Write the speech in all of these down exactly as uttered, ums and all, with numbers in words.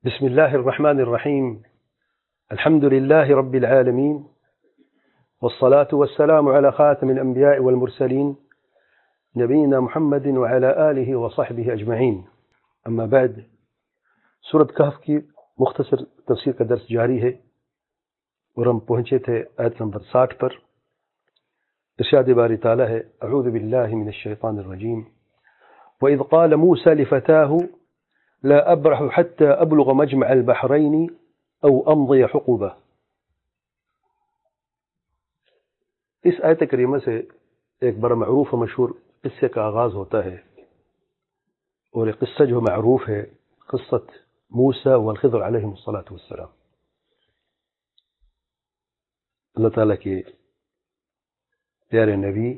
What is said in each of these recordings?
بسم الله الرحمن الرحيم. الحمد لله رب العالمين، والصلاة والسلام على خاتم الأنبياء والمرسلين نبينا محمد وعلى آله وصحبه أجمعين. أما بعد، سورة کہف کی مختصر تفسیر کا درس جاری ہے اور ہم پہنچے تھے آیت نمبر ساٹھ پر. ارشاد باری تعالی ہے: اعوذ باللہ من الشیطان الرجیم وَإِذْ قَالَ مُوسَى لِفَتَاهُ لا أبرح حتى أبلغ مجمع البحرين أو أمضي حقبة. اس آیت کریمہ سے ایک بڑا معروف و مشہور قصے کا آغاز ہوتا ہے، اور یہ قصہ جو معروف ہے قصت موسیٰ والخضر علیہم الصلاۃ والسلام. اللہ تعالیٰ کے پیارے نبی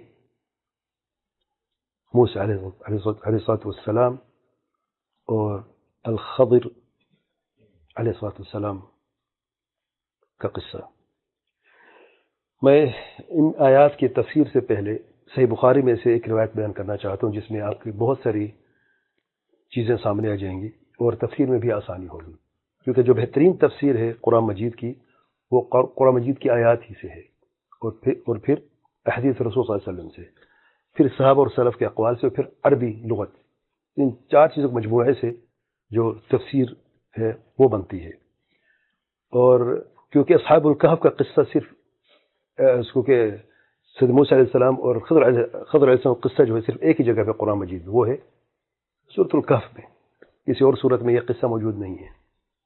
موسیٰ علیہ الصلاۃ والسلام اور الخضر علیہ الصلاۃ والسلام کا قصہ. میں ان آیات کی تفسیر سے پہلے صحیح بخاری میں سے ایک روایت بیان کرنا چاہتا ہوں، جس میں آپ کی بہت ساری چیزیں سامنے آ جائیں گی اور تفسیر میں بھی آسانی ہوگی، کیونکہ جو بہترین تفسیر ہے قرآن مجید کی وہ قرآن مجید کی آیات ہی سے ہے، اور پھر اور پھر احادیث رسول صلی اللہ علیہ وسلم سے، پھر صحابہ اور سلف کے اقوال سے، اور پھر عربی لغت. ان چار چیزوں کے مجموعے سے جو تفسیر ہے وہ بنتی ہے. اور کیونکہ اصحاب الکہف کا قصہ صرف اس کو کہ سید موسیٰ علیہ السلام اور خضر علیہ خضر علیہ السلام قصہ جو ہے صرف ایک ہی جگہ پہ قرآن مجید میں، وہ ہے سورۃ الکہف میں. کسی اور صورت میں یہ قصہ موجود نہیں ہے.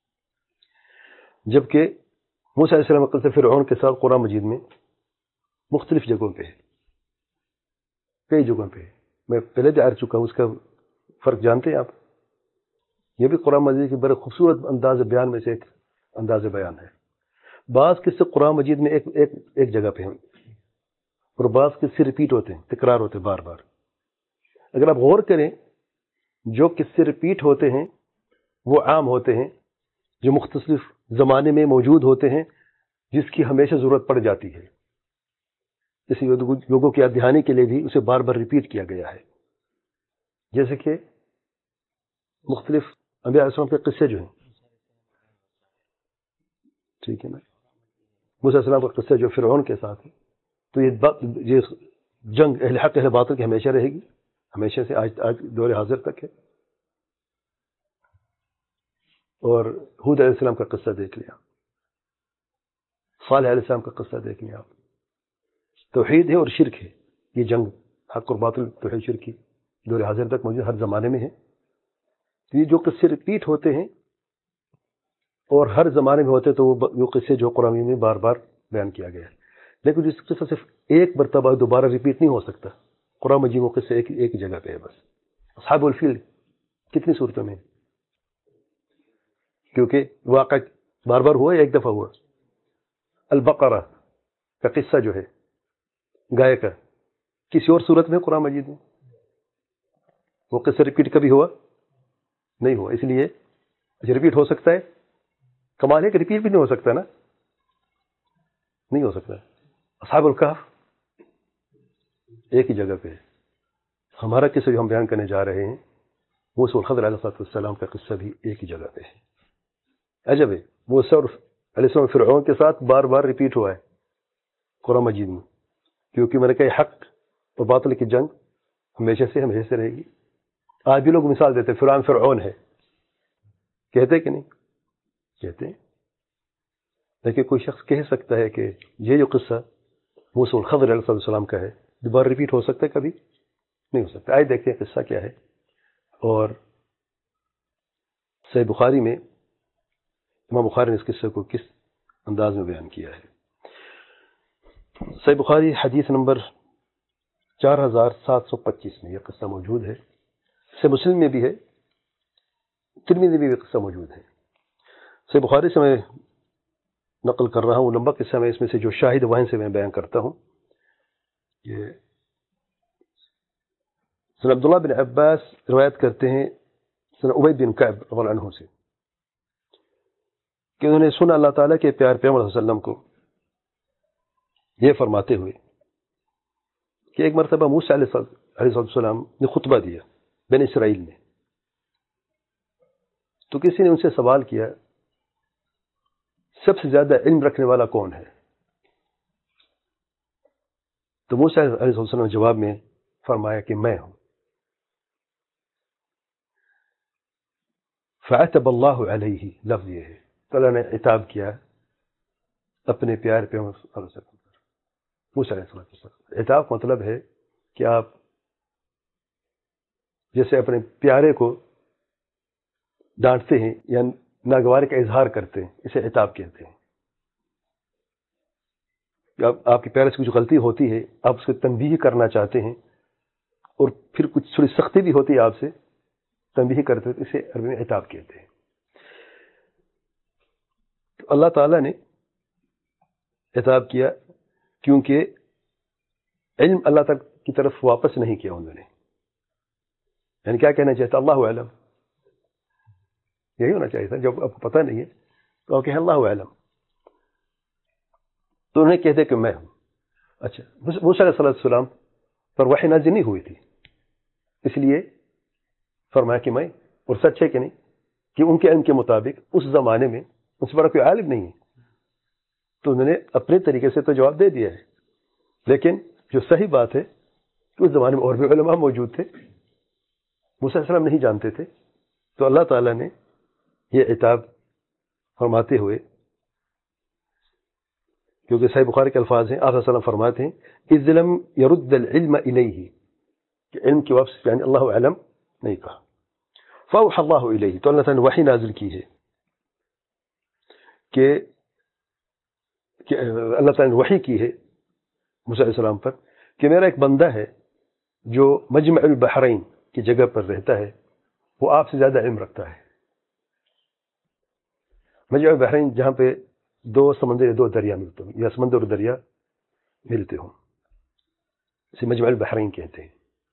جبکہ موسیٰ علیہ السلام کا قصہ فرعون کے ساتھ قرآن مجید میں مختلف جگہوں پہ ہے، کئی جگہوں پہ ہے. میں پہلے بھی عرض چکا ہوں، اس کا فرق جانتے ہیں آپ؟ یہ بھی قرآن مجید کے بڑے خوبصورت انداز بیان میں سے ایک انداز بیان ہے. بعض قصے قرآن مجید میں ایک ایک ایک جگہ پہ ہیں، اور بعض قصے ریپیٹ ہوتے ہیں، تکرار ہوتے ہیں بار بار. اگر آپ غور کریں، جو قصے ریپیٹ ہوتے ہیں وہ عام ہوتے ہیں، جو مختلف زمانے میں موجود ہوتے ہیں، جس کی ہمیشہ ضرورت پڑ جاتی ہے. اس لوگوں کی یاد دہانی کے لیے بھی اسے بار بار ریپیٹ کیا گیا ہے. جیسے کہ مختلف انبیاء علیہ السلام کے قصے جو ہیں، ٹھیک ہے نا، موسیٰ علیہ السلام کا قصہ جو فرعون کے ساتھ ہے، تو یہ یہ جنگ اہل حق اہل باطل کی ہمیشہ رہے گی، ہمیشہ سے آج آج دور حاضر تک ہے. اور ہود علیہ السلام کا قصہ دیکھ لیا، صالح علیہ السلام کا قصہ دیکھ لیا. توحید ہے اور شرک ہے، یہ جنگ حق اور باطل توحید شرک کی دور حاضر تک موجود، ہر زمانے میں ہے. یہ جو قصے ریپیٹ ہوتے ہیں اور ہر زمانے میں ہوتے، تو وہ قصے جو قرآن میں بار بار بیان کیا گیا ہے. لیکن جس قصہ صرف ایک مرتبہ دوبارہ ریپیٹ نہیں ہو سکتا، قرآن مجید وہ قصے ایک ایک جگہ پہ ہے بس. اصحاب الفیل کتنی صورتوں میں، کیونکہ واقع بار بار ہوا، ایک دفعہ ہوا. البقرہ کا قصہ جو ہے گائے کا، کسی اور صورت میں قرآن مجید میں وہ قصہ ریپیٹ کبھی ہوا نہیں ہوا. اس لیے ریپیٹ ہو سکتا ہے، کمال ہے کہ ریپیٹ بھی نہیں ہو سکتا نا، نہیں ہو سکتا. اصحاب الکہف ایک ہی جگہ پہ ہے. ہمارا قصہ جو ہم بیان کرنے جا رہے ہیں وہ موسیٰ الخضر علیہ السلام کا قصہ بھی ایک ہی جگہ پہ ہے. عجب ہے، موسیٰ علیہ السلام فرعون کے ساتھ بار بار ریپیٹ ہوا ہے قرآن مجید میں، کیونکہ میں نے کہا حق اور باطل کی جنگ ہمیشہ سے ہمیشہ سے رہے گی. آج بھی لوگ مثال دیتے فرعون فرعون ہے، کہتے کہ نہیں کہتے ہیں. لیکن کوئی شخص کہہ سکتا ہے کہ یہ جو قصہ موسیٰ الخضر علیہ السلام کا ہے دوبارہ ریپیٹ ہو سکتا ہے؟ کبھی نہیں ہو سکتا. آئے دیکھتے ہیں قصہ کیا ہے. اور صحیح بخاری میں امام بخاری نے اس قصے کو کس انداز میں بیان کیا ہے. صحیح بخاری حدیث نمبر چار ہزار سات سو پچیس میں یہ قصہ موجود ہے. صحیح مسلم میں بھی ہے، ترمذی میں بھی قصہ موجود ہے. صحیح بخاری سے میں نقل کر رہا ہوں، لمبا قصہ میں، اس میں سے جو شاہد وہاں سے میں بیان کرتا ہوں. یہ سن عبداللہ بن عباس روایت کرتے ہیں سن ابی بن کعب رضی اللہ عنہ سے کہ انہوں نے سنا اللہ تعالیٰ کے پیار پیغمبر صلی اللہ علیہ وسلم کو یہ فرماتے ہوئے کہ ایک مرتبہ موسیٰ علیہ السلام نے خطبہ دیا بن اسرائیل میں. تو کسی نے ان سے سوال کیا سب سے زیادہ علم رکھنے والا کون ہے؟ تو موسیٰ علیہ السلام نے جواب میں فرمایا کہ میں ہوں. فعتب اللہ علیہ، لفظ یہ ہے تو اللہ نے عتاب کیا اپنے پیارے پیغمبر صلی اللہ علیہ وسلم پر. موسیٰ علیہ السلام، عتاب کا مطلب ہے کہ آپ جیسے اپنے پیارے کو ڈانٹتے ہیں یا ناگواری کا اظہار کرتے ہیں، اسے عتاب کہتے ہیں. آپ کے پیارے سے کچھ غلطی ہوتی ہے، آپ اس کو تنبیہ کرنا چاہتے ہیں اور پھر کچھ تھوڑی سختی بھی ہوتی ہے آپ سے، تنبیہ کرتے ہیں، اسے عربی میں عتاب کہتے ہیں. تو اللہ تعالیٰ نے عتاب کیا کیونکہ علم اللہ تک کی طرف واپس نہیں کیا انہوں نے. یعنی کیا کہنا چاہتا؟ اللہ علم. یہی ہونا چاہیے تھا. جب آپ کو پتہ نہیں ہے تو آپ کہیں اللہ علم. تو انہیں کہتے کہ میں ہوں. اچھا، موسیٰ علیہ السلام پر وحی نازل نہیں ہوئی تھی، اس لیے فرمایا کہ میں، اور سچ ہے کہ نہیں کہ ان کے علم کے مطابق اس زمانے میں ان سے بڑا کوئی عالم نہیں ہے. تو انہوں نے اپنے طریقے سے تو جواب دے دیا ہے، لیکن جو صحیح بات ہے کہ اس زمانے میں اور بھی علماء موجود تھے، موسیٰ علیہ السلام نہیں جانتے تھے. تو اللہ تعالیٰ نے یہ عتاب فرماتے ہوئے، کیونکہ صحیح بخاری کے الفاظ ہیں، آپ صلی اللہ علیہ وسلم فرماتے ہیں اذ لم يرد العلم الیہ، کہ علم کی واپس یعنی اللہ علم نہیں کہا. فاوحى اللہ الیہ، تو اللہ تعالیٰ نے وحی نازل کی ہے کہ کہ اللہ تعالیٰ نے وحی کی ہے موسیٰ علیہ السلام پر کہ میرا ایک بندہ ہے جو مجمع البحرین کی جگہ پر رہتا ہے، وہ آپ سے زیادہ علم رکھتا ہے. مجمع البحرین جہاں پہ دو سمندر یا دو دریا ملتے ہوں، یا سمندر اور دریا ملتے ہوں، اسے مجمع البحرین کہتے ہیں.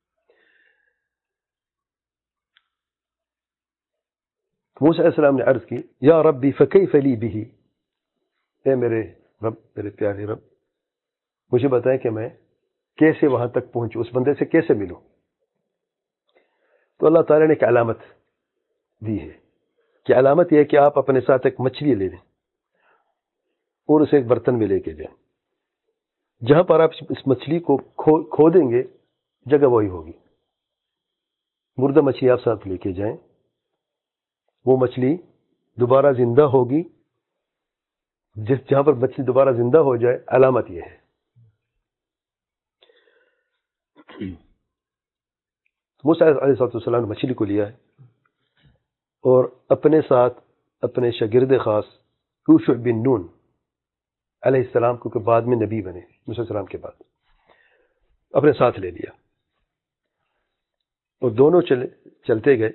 موسیٰ علیہ السلام نے عرض کی یا ربی فکیف لی بہ، اے میرے رب، میرے پیارے رب، مجھے بتائیں کہ میں کیسے وہاں تک پہنچوں، اس بندے سے کیسے ملوں. تو اللہ تعالیٰ نے ایک علامت دی ہے کہ علامت یہ ہے کہ آپ اپنے ساتھ ایک مچھلی لے لیں اور اسے ایک برتن میں لے کے جائیں. جہاں پر آپ اس مچھلی کو کھو دیں گے جگہ وہی ہوگی. مردہ مچھلی آپ ساتھ لے کے جائیں، وہ مچھلی دوبارہ زندہ ہوگی. جس جہاں پر مچھلی دوبارہ زندہ ہو جائے، علامت یہ ہے. موسیٰ علیہ السلام نے مچھلی کو لیا ہے اور اپنے ساتھ اپنے شاگرد خاص یوشع بن نون علیہ السلام کو کہ بعد میں نبی بنے، موسیٰ علیہ السلام کے بعد، اپنے ساتھ لے لیا اور دونوں چلے چلتے گئے.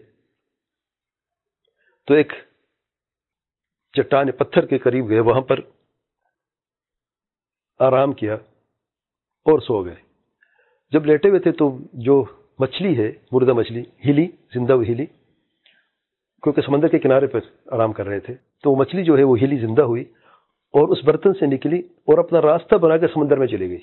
تو ایک چٹان پتھر کے قریب گئے، وہاں پر آرام کیا اور سو گئے. جب لیٹے ہوئے تھے تو جو مچھلی ہے، مردہ مچھلی، ہلی، زندہ ہوئی ہلی، کیونکہ سمندر کے کنارے پر آرام کر رہے تھے. تو وہ مچھلی جو ہے وہ ہلی، زندہ ہوئی اور اس برتن سے نکلی اور اپنا راستہ بنا کر سمندر میں چلی گئی.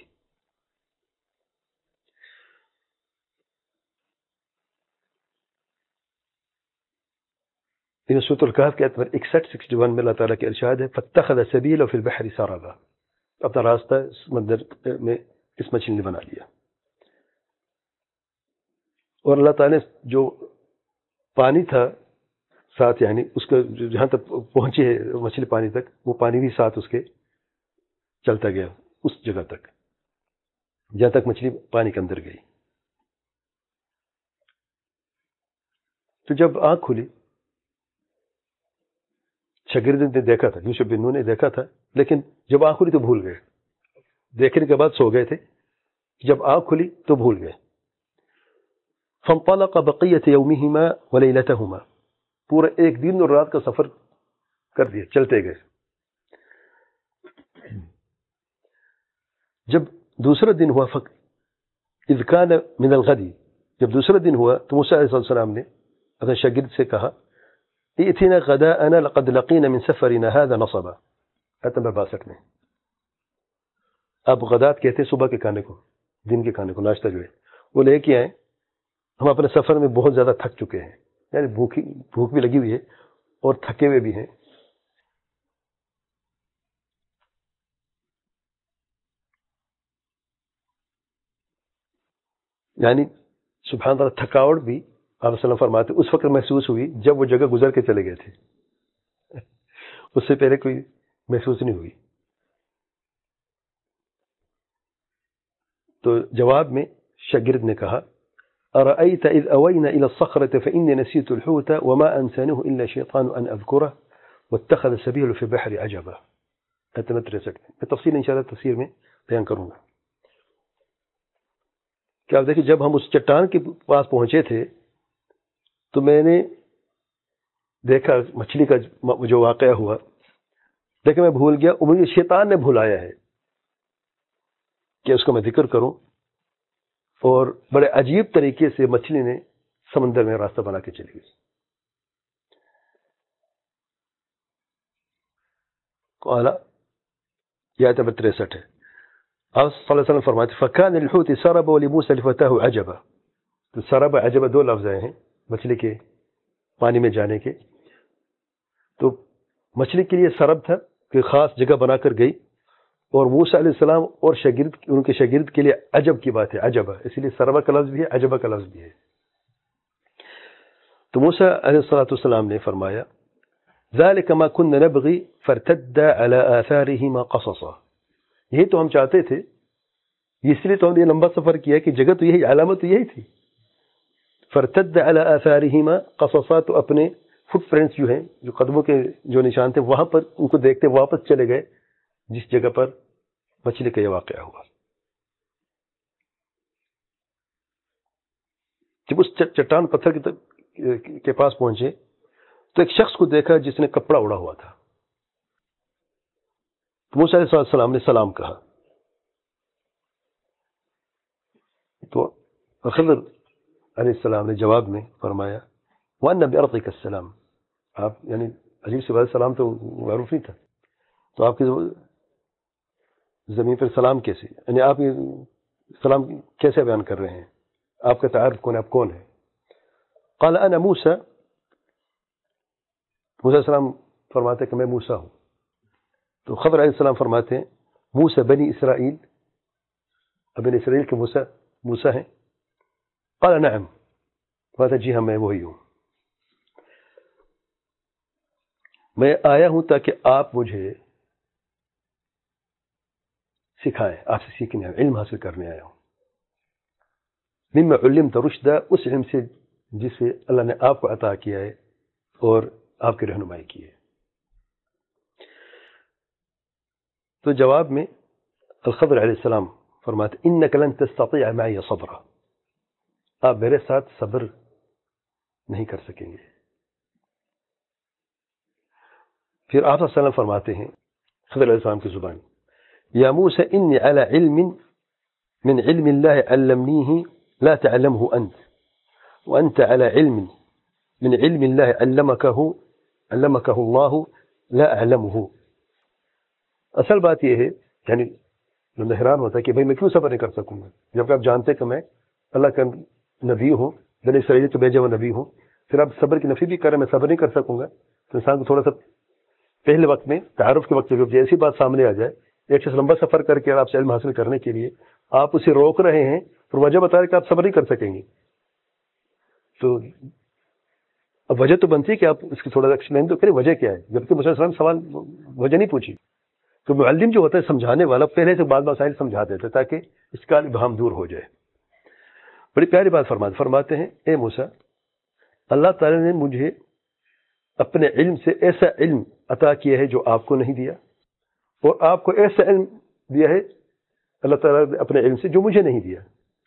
سورۃ الکہف کے آیت نمبر اکسٹھ سکسٹی ون میں اللہ تعالیٰ کے ارشاد ہے فَاتَّخَذَ سَبِيلَهُ فِي الْبَحْرِ سَرَبًا، اپنا راستہ سمندر میں اس مچھلی نے بنا لیا. اور اللہ تعالیٰ نے جو پانی تھا ساتھ، یعنی اس کا جہاں تک پہنچی ہے مچھلی پانی تک، وہ پانی بھی ساتھ اس کے چلتا گیا اس جگہ تک جہاں تک مچھلی پانی کے اندر گئی. تو جب آنکھ کھلی، شاگرد نے دیکھا تھا، یوشع بن نون نے دیکھا تھا، لیکن جب آنکھ کھلی تو بھول گئے. دیکھنے کے بعد سو گئے تھے، جب آنکھ کھلی تو بھول گئے. فانطلق بقیۃ یومہما ولیلتہما، پورا ایک دن اور رات کا سفر کر دیا، چلتے گئے. جب دوسرا دن ہوا، فق اذ کان من الغد، جب دوسرا دن ہوا تو موسیٰ علیہ السلام نے اپنے شاگرد سے کہا ائتنا غداءنا لقد لقينا من سفرنا هذا نصبا. آیت نمبر باسٹھ میں آپ غدات کہتے ہیں صبح کے کھانے کو، دن کے کھانے کو، ناشتہ جو ہے وہ لے کے آئیں، ہم اپنے سفر میں بہت زیادہ تھک چکے ہیں، یعنی بھوک بھوک بھی لگی ہوئی ہے اور تھکے ہوئے بھی ہیں. یعنی سبحان اللہ تھکاوٹ بھی آپ صلی اللہ فرماتے اس وقت محسوس ہوئی جب وہ جگہ گزر کے چلے گئے تھے, اس سے پہلے کوئی محسوس نہیں ہوئی. تو جواب میں شاگرد نے کہا أرأيت إذ أوينا إلى الصخرة فإني نسيت الحوت وما أنسانه إلا شيطان أن أذكره واتخذ سبيله في البحر عجبا. میں تفصیل انشاءاللہ تفسیر میں بیان کروں گا. کہ آپ دیکھیں جب ہم اس چٹان کے پاس پہنچے تھے تو میں نے دیکھا مچھلی کا جو واقعہ ہوا, دیکھا میں بھول گیا, مجھے شیطان نے بھلایا ہے کہ اس کو میں ذکر کروں, اور بڑے عجیب طریقے سے مچھلی نے سمندر میں راستہ بنا کے چلی گئی. قال یہ آیت نمبر تریسٹھ ہے. آپ صلی اللہ علیہ وسلم فرماتے فکان الحوت سرب ولموسى لفتاه عجبا. تو سرب عجبا دو لفظ آئے ہیں مچھلی کے پانی میں جانے کے. تو مچھلی کے لیے سرب تھا کہ خاص جگہ بنا کر گئی, اور موسیٰ علیہ السلام اور شاگرد ان کے شاگرد کے لیے عجب کی بات ہے, عجبہ, اسی لیے سربا کا لفظ بھی ہے, عجبہ کا لفظ بھی ہے. تو موسیٰ علیہ السلام نے فرمایا ذلك ما كنا نبغي فارتد على آثارهما قصصا. یہی تو ہم چاہتے تھے, اس لیے تو ہم نے یہ لمبا سفر کیا کہ جگہ تو یہی, علامت تو یہی تھی. فارتد على آثارهما قصصا, تو اپنے فٹ پرنٹس جو ہیں, جو قدموں کے جو نشان تھے, وہاں پر ان کو دیکھتے واپس چلے گئے جس جگہ پر مچھلی کا یہ واقعہ ہوا. جب اس چٹان پتھر کے پاس پہنچے تو ایک شخص کو دیکھا جس نے کپڑا اڑا ہوا تھا. موسیٰ علیہ السلام نے سلام کہا تو خضر علیہ السلام نے جواب میں فرمایا وَأَنَّ بِأَرْضِكَ السَّلَامِ. آپ یعنی عجیب سے بات, سلام تو معروف نہیں تھا, تو آپ کی زمین پر سلام کیسے, یعنی آپ یہ سلام کیسے بیان کر رہے ہیں, آپ کا تعارف کون ہے, آپ کون ہے؟ قال انا موسیٰ. موسیٰ علیہ السلام فرماتے کہ میں موسیٰ ہوں. تو خضر علیہ السلام فرماتے ہیں موسیٰ بنی اسرائیل, بنی اسرائیل کے موسیٰ موسیٰ ہیں. قال نعم. فرماتا جی ہاں میں وہی ہوں, میں آیا ہوں تاکہ آپ مجھے سکھائیں, آپ سے سیکھنے آیا, علم حاصل کرنے آیا ہوں. مما علمت رشدا, اس علم سے جسے اللہ نے آپ کو عطا کیا ہے اور آپ کی رہنمائی کی ہے. تو جواب میں الخضر علیہ السلام فرماتے انک لن تستطيع معي صبرا, آپ میرے ساتھ صبر نہیں کر سکیں گے. پھر آپ صلی اللہ علیہ وسلم فرماتے ہیں خضر علیہ السلام کی زبان یا موسیٰ انی علی علم من علم اللہ علمنیہ لا تعلمه انت وانت على علم من علم اللہ علمکہ علمکہ اللہ لا اعلمه. اصل بات یہ ہے, یعنی جو حیران ہوتا ہے کہ بھئی میں کیوں صبر نہیں کر سکوں گا جبکہ آپ جانتے کہ میں اللہ کا نبی ہوں, بنی اسرائیل تو بھیجا ہوا نبی ہوں, پھر آپ صبر کی نفی بھی کر رہے ہیں, میں صبر نہیں کر سکوں گا. تو انسان کو تھوڑا سا پہلے وقت میں تعارف کے وقت جب ایسی بات سامنے آ جائے, ایک شخص لمبا سفر کر کے آپ سے علم حاصل کرنے کے لیے آپ اسے روک رہے ہیں اور وجہ بتا رہے کہ آپ صبر نہیں کر سکیں گے, تو اب وجہ تو بنتی ہے کہ آپ اس کی تھوڑا سا ایکسپلین تو کریں وجہ کیا ہے, جبکہ موسیٰ علیہ السلام سوال وجہ نہیں پوچھی. تو معلم جو ہوتا ہے سمجھانے والا پہلے سے بعض مسائل سمجھا دیتا ہے تاکہ اس کا ابہام دور ہو جائے. بڑی پیاری بات فرماتے فرماتے ہیں اے موسیٰ, اللہ تعالی نے مجھے اپنے علم سے ایسا علم عطا کیا ہے جو آپ کو نہیں دیا, اور آپ کو ایسا علم دیا ہے اللہ تعالیٰ نے اپنے علم سے جو مجھے نہیں دیا.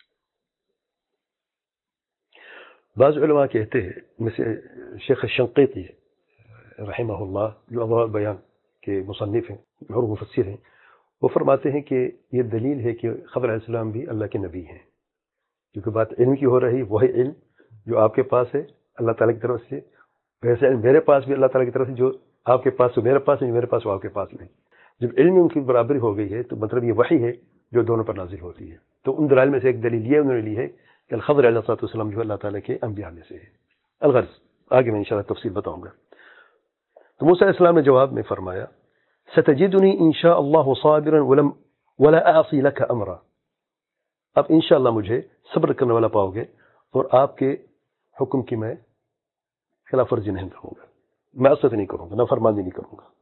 بعض علماء کہتے ہیں مثل شیخ الشنقیطی رحمہ اللہ جو اضواء البیان کے مصنف ہیں اور مفسر ہیں, وہ فرماتے ہیں کہ یہ دلیل ہے کہ خضر علیہ السلام بھی اللہ کے نبی ہیں, کیونکہ بات علم کی ہو رہی, وہی علم جو آپ کے پاس ہے اللہ تعالیٰ کی طرف سے, ویسے علم میرے پاس بھی اللہ تعالیٰ کی طرف سے, جو آپ کے پاس میرے پاس ہے, میرے پاس وہ آپ کے پاس نہیں. جب علم ان کی برابری ہو گئی ہے تو مطلب یہ وحی ہے جو دونوں پر نازل ہوتی ہے. تو ان دلائل میں سے ایک دلیل یہ انہوں نے لی ہے کہ الخضر علیہ السلام جو اللہ تعالیٰ کے انبیاء میں سے ہے. الغرض آگے میں انشاءاللہ تفصیل بتاؤں گا. تو موسیٰ علیہ السلام نے جواب میں فرمایا ستجدنی انشاء اللہ صابرا ولم ولا اعصی لک امرا، اب انشاءاللہ مجھے صبر کرنے والا پاؤ گے اور آپ کے حکم کی میں خلاف ورزی نہیں کروں گا، معصیت نہیں کروں گا، نافرمانی نہیں کروں گا۔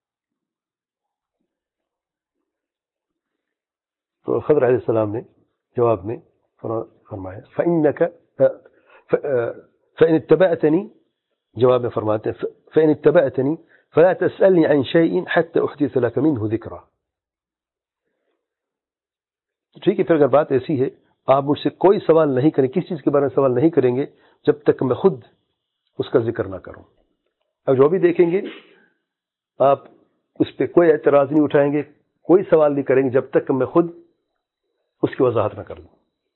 تو خضر علیہ السلام نے جواب میں فرمایا فإنك فإن اتبعتني، جواب میں فرماتے ہیں فإن اتبعتني فلا تسألني عن شيء حتى أحدث لك منه ذكرى، ٹھیک ہے، پھر اگر بات ایسی ہے آپ مجھ سے کوئی سوال نہیں کریں، کس چیز کے بارے میں سوال نہیں کریں گے جب تک میں خود اس کا ذکر نہ کروں۔ اب جو بھی دیکھیں گے آپ اس پہ کوئی اعتراض نہیں اٹھائیں گے، کوئی سوال نہیں کریں گے جب تک میں خود اس کی وضاحت نہ کر دوں۔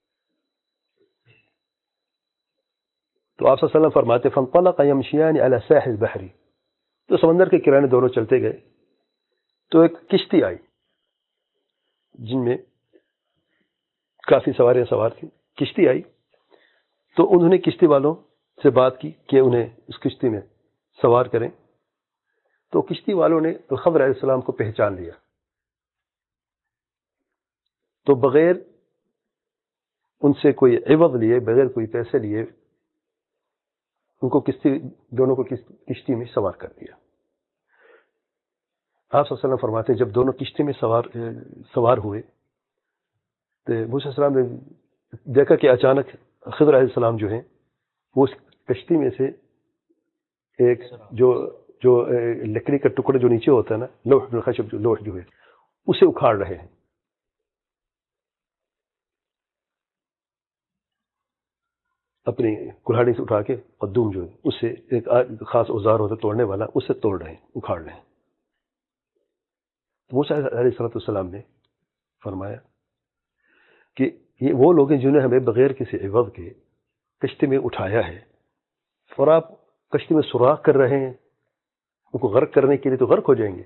تو آپ صلی اللہ علیہ وسلم فرماتے فانطلق يمشيان على ساحل البحر، تو سمندر کے کنارے دونوں چلتے گئے، تو ایک کشتی آئی جن میں کافی سواریاں سوار تھیں، کشتی آئی تو انہوں نے کشتی والوں سے بات کی کہ انہیں اس کشتی میں سوار کریں، تو کشتی والوں نے خضر علیہ السلام کو پہچان لیا، تو بغیر ان سے کوئی عوض لیے، بغیر کوئی پیسے لیے، ان کو کشتی دونوں کو کشتی میں سوار کر دیا۔ آپ صلی اللہ علیہ وسلم فرماتے ہیں جب دونوں کشتی میں سوار سوار ہوئے تو موسیٰ علیہ السلام نے دیکھا کہ اچانک خضر علیہ السلام جو ہیں وہ اس کشتی میں سے ایک جو جو لکڑی کا ٹکڑا جو نیچے ہوتا ہے نا، لوح الخشب، جو لوح جو ہے اسے اکھاڑ رہے ہیں۔ اپنی کلہاڑی سے اٹھا کے قدوم جو ہے اس سے ایک خاص اوزار ہوتا ہے توڑنے والا، اس سے توڑ رہے ہیں، اکھاڑ رہے ہیں۔ موسیٰ علیہ السلام نے فرمایا کہ یہ وہ لوگ ہیں جنہیں ہمیں بغیر کسی عوض کے کشتی میں اٹھایا ہے، اور آپ کشتی میں سوراخ کر رہے ہیں ان کو غرق کرنے کے لیے، تو غرق ہو جائیں گے۔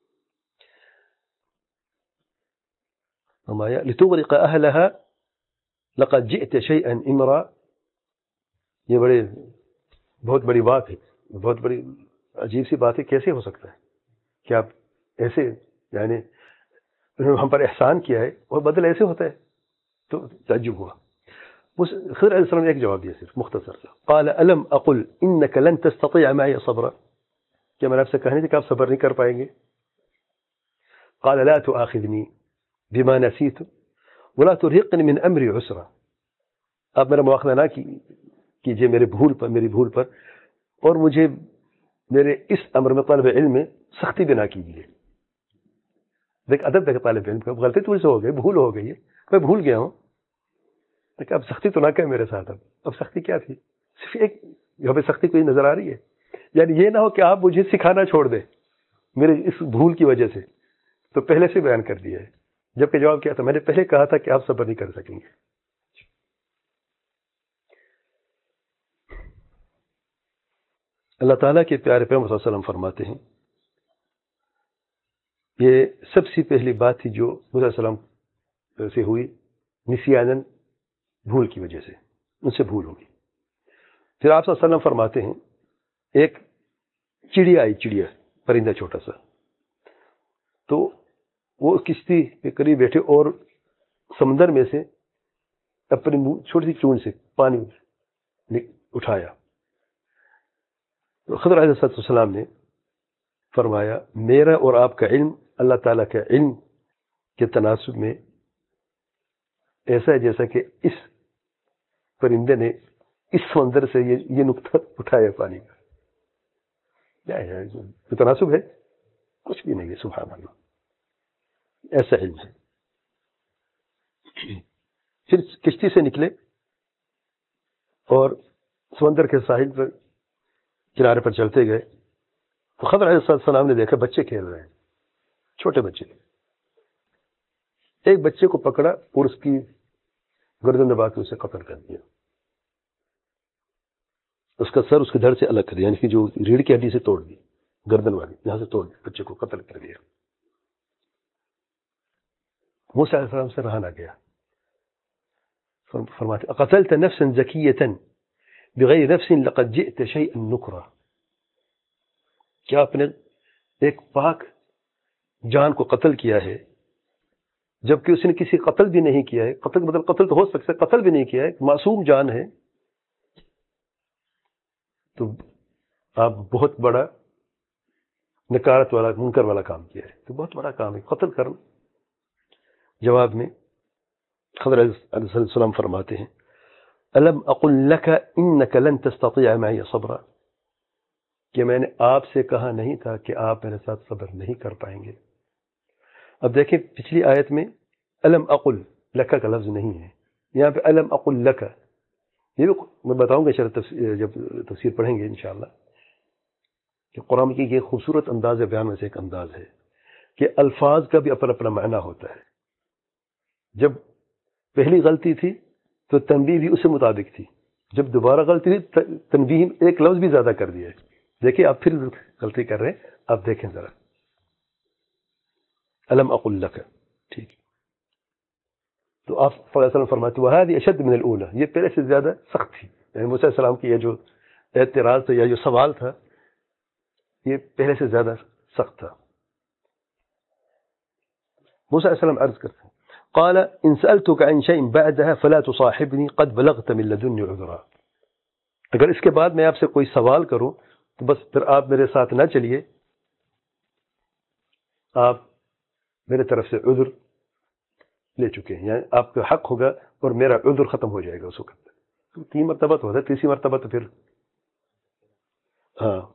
فرمایا لتغرق اهلها لقد جئت شيئا امرا، یہ بڑے بہت بڑی بات ہے، بہت بڑی عجیب سی بات ہے، کیسے ہو سکتا ہے کہ آپ ایسے، یعنی انہوں نے ہم پر احسان کیا ہے اور بدل ایسے ہوتا ہے، تو تعجب ہوا۔ خضر علیہ السلام نے ایک جواب دیا صرف مختصر سا، قال الم اقل انك لن تستطيع معي صبرا، کیا میں نے آپ سے کہا نہیں تھا کہ آپ صبر نہیں کر پائیں گے؟ قال لا تؤاخذني بما نسيت ولا ترهقني من امري عسرا، آپ میرا مواخذہ نہ کیجیے میرے بھول پر، میری بھول پر، اور مجھے میرے اس امر میں، طالب علم میں سختی بھی نہ کیجیے۔ دیکھ ادب دیکھ طالب علم کا، غلطی تو سے ہو گئی، بھول ہو گئی ہے، میں بھول گیا ہوں، لیکن اب سختی تو نہ کہ میرے ساتھ۔ اب اب سختی کیا تھی؟ صرف ایک یہاں پہ سختی کوئی نظر آ رہی ہے، یعنی یہ نہ ہو کہ آپ مجھے سکھانا چھوڑ دیں میرے اس بھول کی وجہ سے، تو پہلے سے بیان کر دیا ہے، جبکہ جواب کیا تھا؟ میں نے پہلے کہا تھا کہ آپ صبر نہیں کر سکیں گے۔ اللہ تعالیٰ کے پیارے پیغمبر صلی اللہ علیہ وسلم فرماتے ہیں یہ سب سے پہلی بات تھی جو موسیٰ علیہ السلام سے ہوئی، نسیانن، بھول کی وجہ سے، ان سے بھول ہوگی۔ پھر آپ صلی اللہ علیہ وسلم فرماتے ہیں ایک چڑیا آئی، چڑیا، پرندہ چھوٹا سا، تو وہ کشتی کے قریب بیٹھے اور سمندر میں سے اپنی چھوٹی سی چونچ سے پانی اٹھایا، تو خضر علیہ السلام نے فرمایا میرا اور آپ کا علم اللہ تعالیٰ کے علم کے تناسب میں ایسا ہے جیسا کہ اس پرندے نے اس سمندر سے یہ یہ نقطہ اٹھایا پانی کا، کیا ہے جو تناسب ہے؟ کچھ بھی نہیں ہے، سبحان اللہ، ایسا علم ہے۔ پھر کشتی سے نکلے اور سمندر کے ساحل پر کنارے پر چلتے گئے، تو خضر علیہ السلام نے دیکھا بچے کھیل رہے ہیں، چھوٹے بچے، ایک بچے کو پکڑا اور اس کی گردن دبا کے اسے قتل کر دیا، اس کا سر اس کے دھڑ سے الگ کر دیا، یعنی کہ جو ریڑھ کی ہڈی سے توڑ دی، گردن والی یہاں سے توڑ دی، بچے کو قتل کر دیا۔ موسیٰ علیہ السلام سے رہا نہ گیا، فرماتے اقتلت نفسا زکیۃ بغیر نفس لقد جئت شیئا نکرا، کہ آپ نے ایک پاک جان کو قتل کیا ہے جبکہ اس نے کسی قتل بھی نہیں کیا ہے. قتل مطلب قتل تو ہو سکتا ہے, قتل بھی نہیں کیا ہے, معصوم جان ہے. تو آپ بہت بڑا نکارت والا منکر والا کام کیا ہے, تو بہت بڑا کام ہے قتل کرنا. جواب میں خضر علیہ السلام فرماتے ہیں الم اقل لك انك لن تستطيع معي صبرا, کہ میں نے آپ سے کہا نہیں تھا کہ آپ میرے ساتھ صبر نہیں کر پائیں گے. اب دیکھیں پچھلی آیت میں الم اقل لك کا لفظ نہیں ہے, یہاں پہ الم اقل لك. یہ بھی میں بتاؤں گا شاید جب تفسیر پڑھیں گے انشاءاللہ کہ قرآن کی یہ خوبصورت انداز بیان میں سے ایک انداز ہے کہ الفاظ کا بھی اپنا اپنا معنی ہوتا ہے. جب پہلی غلطی تھی تو تنبیہ بھی اس سے مطابق تھی, جب دوبارہ غلطی تھی تنبیہ ایک لفظ بھی زیادہ کر دیا ہے. دیکھیں آپ پھر غلطی کر رہے ہیں, آپ دیکھیں ذرا الم اقل لك, ٹھیک. تو آپ صلی اللہ علیہ وسلم فرماتے وهذه اشد من الاولى, یہ پہلے سے زیادہ سخت تھی. یعنی موسیٰ علیہ السلام کی یہ جو اعتراض تھا یا جو سوال تھا یہ پہلے سے زیادہ سخت تھا. موسیٰ علیہ السلام عرض کرتے ہیں قال ان سألتك عن شيء بعدها فلا تصاحبني قد بلغت من لدني عذرا, اگر اس کے بعد میں آپ سے کوئی سوال کروں تو بس پھر آپ میرے ساتھ نہ چلیے, آپ میرے طرف سے عذر لے چکے ہیں, یعنی آپ کا حق ہوگا اور میرا عذر ختم ہو جائے گا اس وقت. تو تین مرتبہ تو ہوتا ہے, تیسری مرتبہ تو پھر ہاں.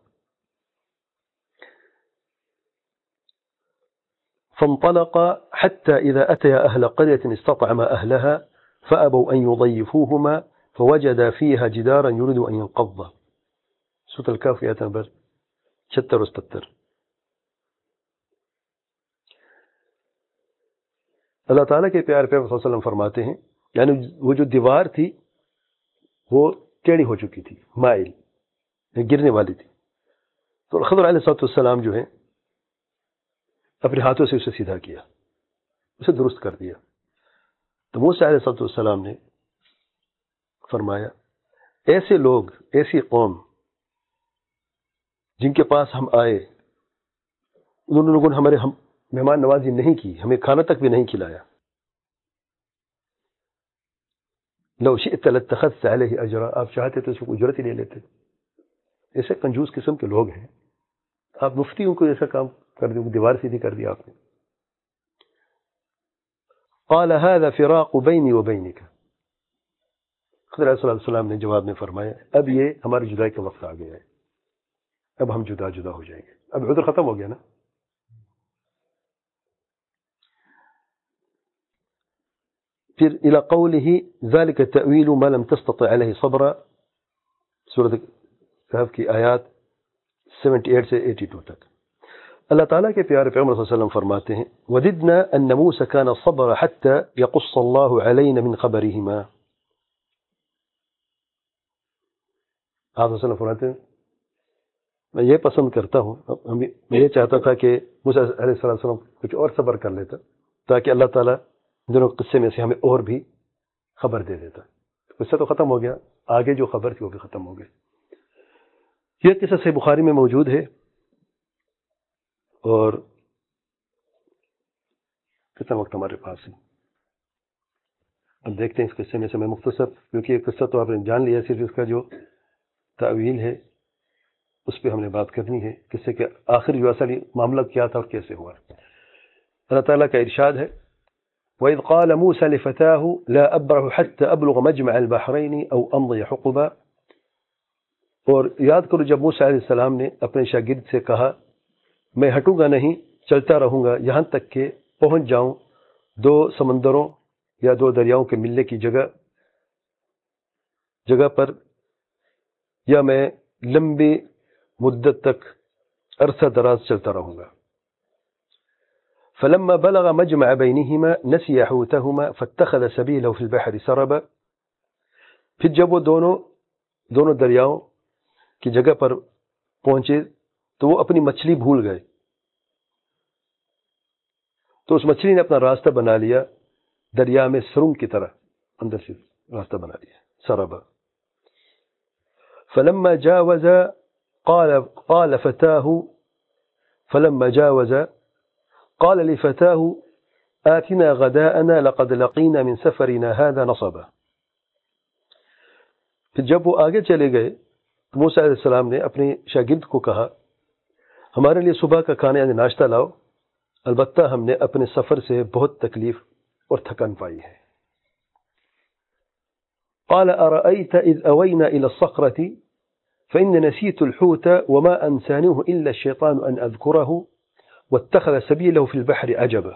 فانطلق حتى إذا أتيا أهل قرية استطعما أهلها فأبوا أن يضيفوهما فوجدا فيها جدارا يريد أن ينقض. سورة الكهف آیت نمبر چھہتر و ستر. اللہ تعالیٰ کے پیارے پیغمبر صلی اللہ علیہ وسلم فرماتے ہیں یعنی وہ جو دیوار تھی وہ ٹیڑھی ہو چکی تھی, مائل, گرنے والی تھی. تو خضر علیہ السلام جو ہیں اپنے ہاتھوں سے اسے سیدھا کیا, اسے درست کر دیا. تو موسیٰ علیہ السلام نے فرمایا ایسے لوگ, ایسی قوم جن کے پاس ہم آئے انہوں لوگوں نے ہمارے ہم مہمان نوازی نہیں کی, ہمیں کھانا تک بھی نہیں کھلایا. لو شئت لاتخذت علیہ اجرا, آپ چاہتے تو اس کو اجرت ہی لے لیتے. ایسے کنجوس قسم کے لوگ ہیں, آپ مفتی ان کو ایسا کام کر دی, دیوار سیدھی کر دی آپ نے. قال هذا فراق بینی و بینک, خضر علیہ السلام نے جواب میں فرمایا اب یہ ہماری جدائی کا وقت آ گیا ہے, اب ہم جدا جدا ہو جائیں گے, اب عذر ختم ہو گیا نا. پھر الى قوله ذلك التأويل ما لم تستطع عليه صبرا, سورۃ کہف کی آیات اٹھہتر سے بانوے تک. اللہ تعالیٰ کے پیارے پیغمبر صلی اللہ علیہ وسلم فرماتے ہیں وَدِدْنَا أَنَّ مُوسَى كَانَ الصَّبْرَ حَتَّى يَقُصَّ اللَّهُ عَلَيْنَا مِنْ خَبَرِهِمَا. آپ صلی اللہ علیہ وسلم فرماتے ہیں میں یہ پسند کرتا ہوں, میں یہ چاہتا تھا کہ موسیٰ علیہ السلام کچھ اور صبر کر لیتا تاکہ اللہ تعالیٰ دونوں قصے میں سے ہمیں اور بھی خبر دے دیتا. قصہ تو ختم ہو گیا, آگے جو خبر تھی وہ بھی ختم ہو گئی. یہ قصہ صحیح بخاری میں موجود ہے اور کتنا وقت ہمارے پاس ہے, اب دیکھتے ہیں اس قصے میں سے میں مختصر, کیونکہ یہ قصہ تو آپ نے جان لیا, صرف اس کا جو تعویل ہے اس پہ ہم نے بات کرنی ہے, قصے کے آخر جو اصلی معاملہ کیا تھا اور کیسے ہوا. اللہ تعالیٰ کا ارشاد ہے وَإِذْ قَالَ مُوسَى لِفَتَاهُ لَا أَبْرَحُ حَتَّى أَبْلُغَ مَجْمَعَ الْبَحْرَيْنِ أَوْ أَمْضِيَ حُقُبًا. اور یاد کرو جب موسیٰ علیہ السلام نے اپنے شاگرد سے کہا میں ہٹوں گا نہیں, چلتا رہوں گا یہاں تک کہ پہنچ جاؤں دو سمندروں یا دو دریاؤں کے ملنے کی جگہ جگہ پر, یا میں لمبی مدت تک عرصہ دراز چلتا رہوں گا. فلما بلغ مجمع بينهما نسي حوتهما فاتخذ سبيله في البحر سربا. پھر جب وہ دونوں دونوں دریاؤں کی جگہ پر پہنچے تو وہ اپنی مچھلی بھول گئے, تو اس مچھلی نے اپنا راستہ بنا لیا دریا میں سرنگ کی طرح, اندر سے راستہ بنا لیا سربا. فلما جاوز قال قال فتاه فلما جاوز قال لفتاه آتنا غداءنا لقد لقينا من سفرنا هذا نصبا. پھر جب وہ آگے چلے گئے تو موسیٰ علیہ السلام نے اپنے شاگرد کو کہا ہمارے لیے صبح کا کھانا یعنی ناشتہ لاؤ، البتہ ہم نے اپنے سفر سے بہت تکلیف اور تھکن پائی ہے. قال أرأيت إذ أوينا إلى الصخرة فإن نسيت الحوت وما أنسانيه إلا الشيطان أن أذكره واتخذ سبيله في البحر عجبا.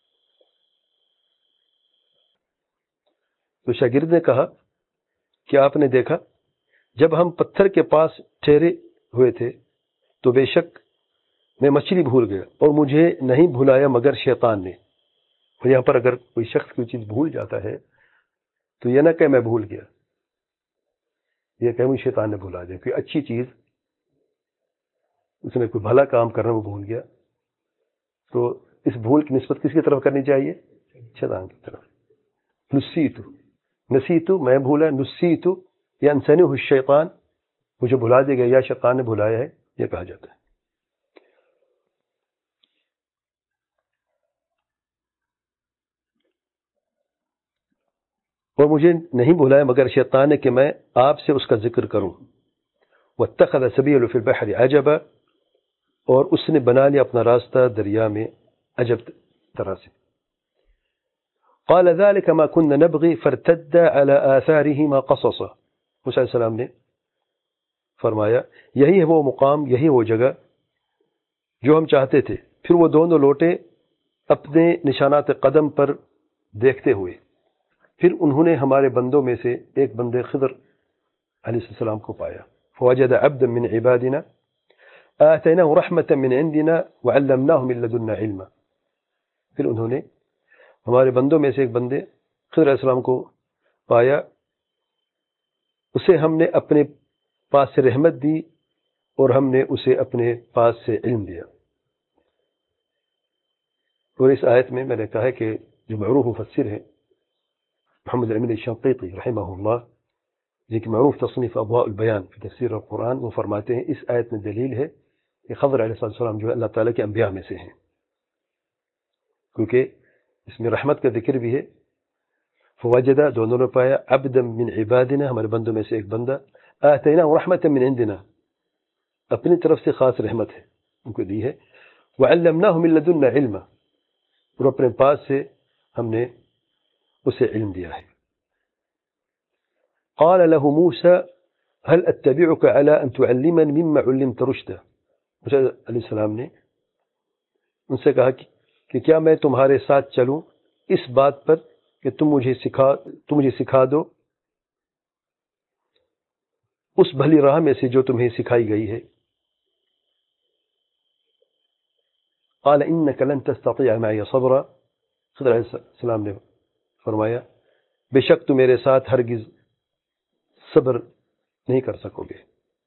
تو شاگرد نے کہا کہ آپ نے دیکھا جب ہم پتھر کے پاس ٹھہرے ہوئے تھے تو بے شک میں مچھلی بھول گیا اور مجھے نہیں بھلایا مگر شیطان نے. اور یہاں پر اگر کوئی شخص کوئی چیز بھول جاتا ہے تو یہ نہ کہ میں بھول گیا، یہ کہ مجھے شیطان نے بھلا دیا. کوئی اچھی چیز اس نے کوئی بھلا کام کرنا وہ بھول گیا تو اس بھول کی نسبت کس کی طرف کرنی چاہیے؟ شیطان کی طرف. نسیتو نسیتو میں بھولا، نسیتو یا انسانیہ الشیطان مجھے بھلا دیا گیا یا شیطان نے بھلایا ہے، یہ کہا جاتا ہے. اور مجھے نہیں بھلایا مگر شیطان نے کہ میں آپ سے اس کا ذکر کروں. واتخذ سبیلہ فی البحر عجبا، اور اس نے بنا لیا اپنا راستہ دریا میں عجب طرح سے. قال ذلك ما كنا نبغي فارتد على آثارهما قصصا. موسیٰ علیہ السلام نے فرمایا یہی ہے وہ مقام، یہی وہ جگہ جو ہم چاہتے تھے. پھر وہ دونوں لوٹے اپنے نشانات قدم پر دیکھتے ہوئے. پھر انہوں نے ہمارے بندوں میں سے ایک بندے خضر علیہ السلام کو پایا. فوجد عبدا من عبادنا آتیناہ رحمتا من عندنا وعلمناہ من لدنا علما. پھر انہوں نے ہمارے بندوں میں سے ایک بندے خضر علیہ السلام کو پایا، اسے ہم نے اپنے پاس سے رحمت دی اور ہم نے اسے اپنے پاس سے علم دیا. اور اس آیت میں میں نے کہا ہے کہ جو معروف مفسر ہے محمد الامین الشنقیطی رحمہ اللہ، جن کی معروف تصنیف اضواء البیان فی تفسیر القرآن، وہ فرماتے ہیں اس آیت میں دلیل ہے کہ خضر علیہ السلام جو ہے اللہ تعالیٰ کے انبیاء میں سے ہیں، کیونکہ اس میں رحمت کا ذکر بھی ہے. فوجدہ دونوں نے پایا، عبدا من عبادنا ہمارے بندوں میں سے ایک بندہ، آتیناہ رحمتا من عندنا اپنی طرف سے خاص رحمت ہے ان کو دی ہے، وعلمناہ من لدنا علما اور اپنے پاس سے ہم نے اسے علم دیا ہے. قال له موسى هل اتبعك على ان تعلمني مما علمت رشدا. موسیٰ علیہ السلام نے ان سے کہا کہ کیا میں تمہارے ساتھ چلوں اس بات پر کہ تم مجھے سکھا تم مجھے سکھا دو اس بھلی راہ میں سے جو تمہیں سکھائی گئی ہے. قال انك لن تستطيع معي صبرا. خضر علیہ السلام نے فرمایا بے شک تم میرے ساتھ ہرگز صبر نہیں کر سکو گے.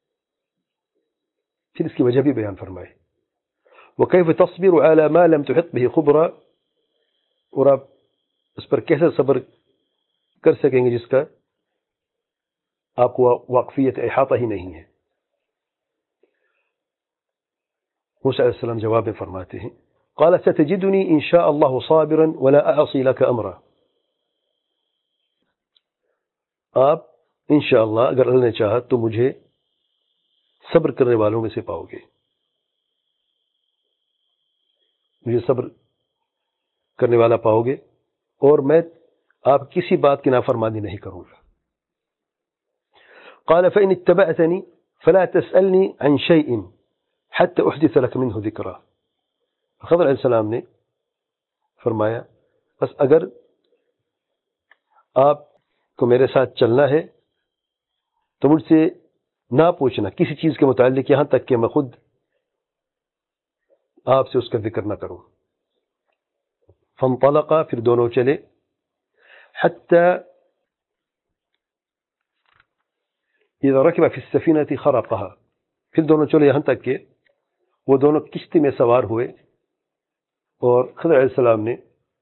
پھر اس کی وجہ بھی بیان فرمائے. وكيف تصبر على ما لم تحط به خبرا، اور آپ اس پر کیسے صبر کر سکیں گے جس کا آپ کو واقفیت احاطہ ہی نہیں ہے. موسیٰ علیہ السلام جواب میں فرماتے ہیں قال ستجدني ان شاء الله صابرا ولا اعصي لك امرا. آپ انشاءاللہ اگر اللہ نے چاہا تو مجھے صبر کرنے والوں میں سے پاؤ گے، مجھے صبر کرنے والا پاؤ گے اور میں آپ کسی بات کی نافرمانی نہیں کروں گا. قال فإن اتبعتني فلا تسألني عن شيء حتى أحدث لك منه ذكرا. خضر علیہ السلام نے فرمایا بس اگر آپ کو میرے ساتھ چلنا ہے تو مجھ سے نہ پوچھنا کسی چیز کے متعلق یہاں تک کہ میں خود آپ سے اس کا ذکر نہ کروں. فانطلقا پھر دونوں چلے حتى اذا ركب في السفينة خرقها. پھر دونوں چلے یہاں تک کہ وہ دونوں کشتی میں سوار ہوئے اور خضر علیہ السلام نے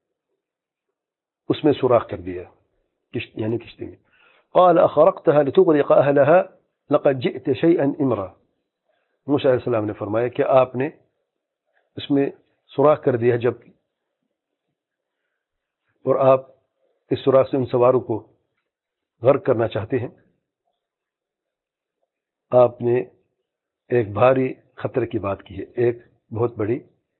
اس میں سوراخ کر دیا یعنی کشتی میں. قال اخرقتها لتغرق اهلها لقد جئت شيئا امرا. موسیٰ علیہ السلام نے فرمایا کہ آپ نے اس میں سوراخ کر دیا جب، اور آپ اس سوراخ سے ان سواروں کو غرق کرنا چاہتے ہیں، آپ نے ایک بھاری خطرے کی بات کی ہے، ایک بہت بڑی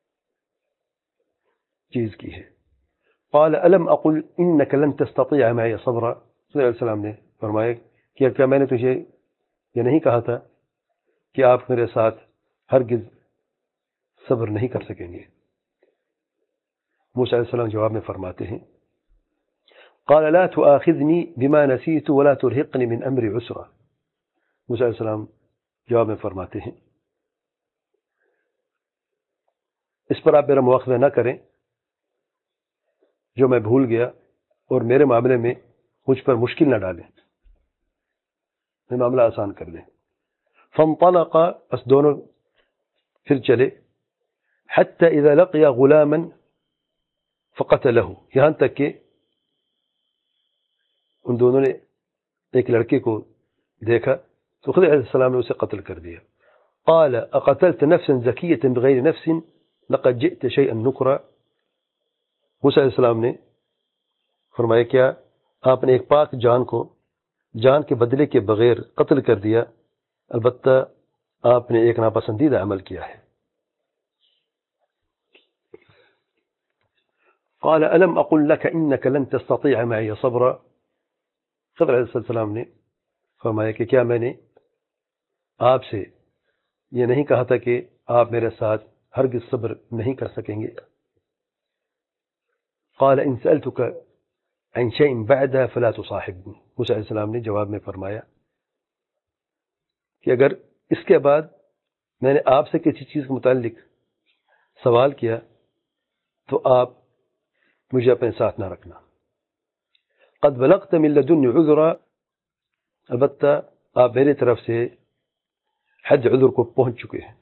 چیز کی ہے۔ قال الم اقل انك لن تستطيع معي صبرا، صلی اللہ علیہ وسلم نے فرمایا کہ کیا میں نے تجھے یہ نہیں کہا تھا کہ آپ میرے ساتھ ہرگز صبر نہیں کر سکیں گے؟ موسیٰ علیہ السلام جواب میں فرماتے ہیں قال لا تؤاخذني بما نسيت ولا ترهقني من امري عسرا، موسیٰ علیہ السلام جواب میں فرماتے ہیں اس پر آپ میرا مواخذہ نہ کریں جو میں بھول گیا، اور میرے معاملے میں مجھ پر مشکل نہ ڈالیں، میں معاملہ آسان کر دیں۔ فانطلقا، بس دونوں پھر چلے، حتى اذا لقي غلاما فقتله، یہاں تک کہ ان دونوں نے ایک لڑکے کو دیکھا تو خضر علیہ السلام نے اسے قتل کر دیا۔ قال اقتلت نفسا زكية بغير نفس لقد جئت شيئا نكرا، موسیٰ علیہ السلام نے فرمایا کیا آپ نے ایک پاک جان کو جان کے بدلے کے بغیر قتل کر دیا، البتہ آپ نے ایک ناپسندیدہ عمل کیا ہے۔ قال الم اقل لك انك لن تستطيع معي صبرا، خضر علیہ السلام نے فرمایا کہ کیا میں نے آپ سے یہ نہیں کہا تھا کہ آپ میرے ساتھ ہرگز صبر نہیں کر سکیں گے؟ قال ان سألتك عن شيء بعدها فلا تصاحبني، موسیٰ علیہ السلام نے جواب میں فرمایا کہ اگر اس کے بعد میں نے آپ سے کسی چیز کے متعلق سوال کیا تو آپ مجھے اپنے ساتھ نہ رکھنا۔ قد بلغت من لدني عذرا، البتہ آپ میری طرف سے حد عذر کو پہنچ چکے ہیں،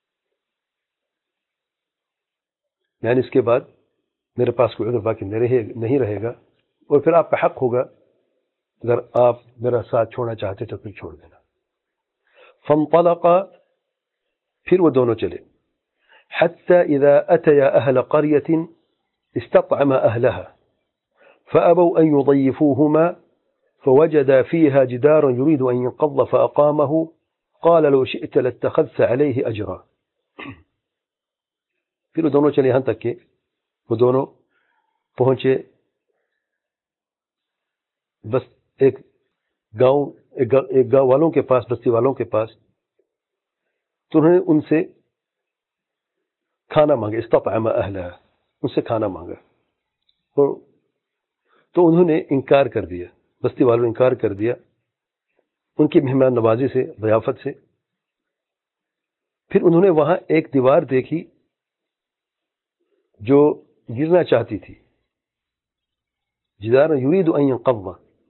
یعنی اس کے بعد میرے پاس کوئی عذر باقی نہیں رہے گا، اور پھر آپ کا حق ہوگا اگر آپ میرا ساتھ چھوڑنا چاہتے تو پھر چھوڑ دینا۔ فانطلقا، پھر وہ دونوں چلے، حتى اذا اتيا اهل قرية استطعما اهلها فابوا ان يضيفوهما فوجدا فيها جدارا يريد ان ينقض فاقامه قال لو شئت لاتخذت عليه اجرا، پھر وہ دونوں چلے یہاں تک کہ وہ دونوں پہنچے بس ایک گاؤں ایک گاؤں والوں کے پاس، بستی والوں کے پاس، تو انہوں نے ان سے کھانا مانگا، استطعم اہلها، ان سے کھانا مانگا، تو انہوں نے انکار کر دیا، بستی والوں نے انکار کر دیا ان کی مہمان نوازی سے، ضیافت سے۔ پھر انہوں نے وہاں ایک دیوار دیکھی جو گرنا چاہتی تھی، جدار یرید ان ينقض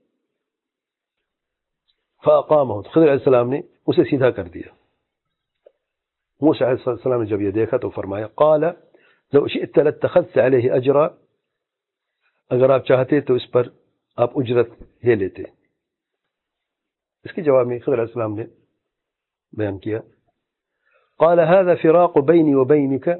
فاقامه، خضر علیہ السلام نے اسے سیدھا کر دیا۔ موسیٰ علیہ السلام نے جب یہ دیکھا تو فرمایا قال لو شئت لاتخذت عليه اجرا، اگر آپ چاہتے تو اس پر آپ اجرت لے لیتے۔ اس کے جواب میں خضر علیہ السلام نے بیان کیا قال هذا فراق بيني وبينك،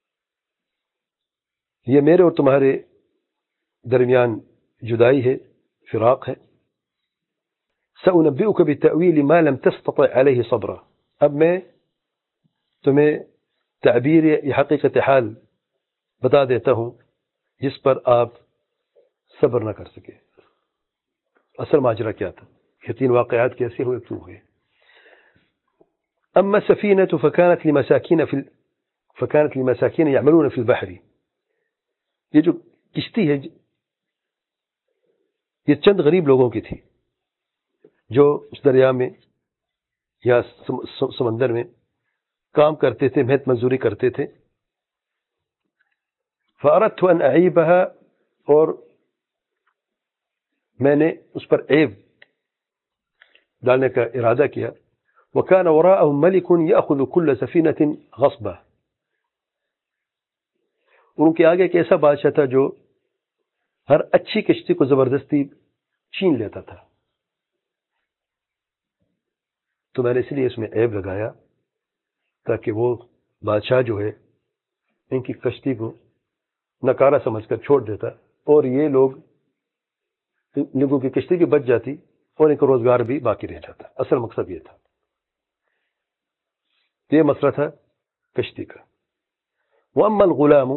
یہ میرے اور تمہارے درمیان جدائی ہے، فراق ہے۔ سأنبئك بتأويل ما لم تستطع عليه صبرا، اب میں تمہیں تعبیر یا حقیقت حال بتا دیتا ہوں جس پر آپ صبر نہ کر سکے۔ اصل ماجرا کیا تھا، یہ تین واقعات کیسے ہوئے، کیوں ہوئے؟ اما السفينة فكانت لمساكين في فكانت لمساكين يعملون في البحر، یہ جو کشتی ہے یہ چند غریب لوگوں کی تھی جو اس دریا میں یا سمندر میں کام کرتے تھے، محنت مزدوری کرتے تھے۔ فأردت أن أعيبها، اور میں نے اس پر عیب ڈالنے کا ارادہ کیا۔ وكان وراءهم ملك يأخذ كل سفينة غصبا، ان کے آگے ایک ایسا بادشاہ تھا جو ہر اچھی کشتی کو زبردستی چھین لیتا تھا، تو میں نے اس لیے اس میں عیب لگایا تاکہ وہ بادشاہ جو ہے ان کی کشتی کو نکارہ سمجھ کر چھوڑ دیتا اور یہ لوگ لوگوں کی کشتی بھی بچ جاتی اور ان کا روزگار بھی باقی رہ جاتا. اصل مقصد یہ تھا. یہ مسئلہ تھا کشتی کا. وَأَمَّا الْغُلَامُ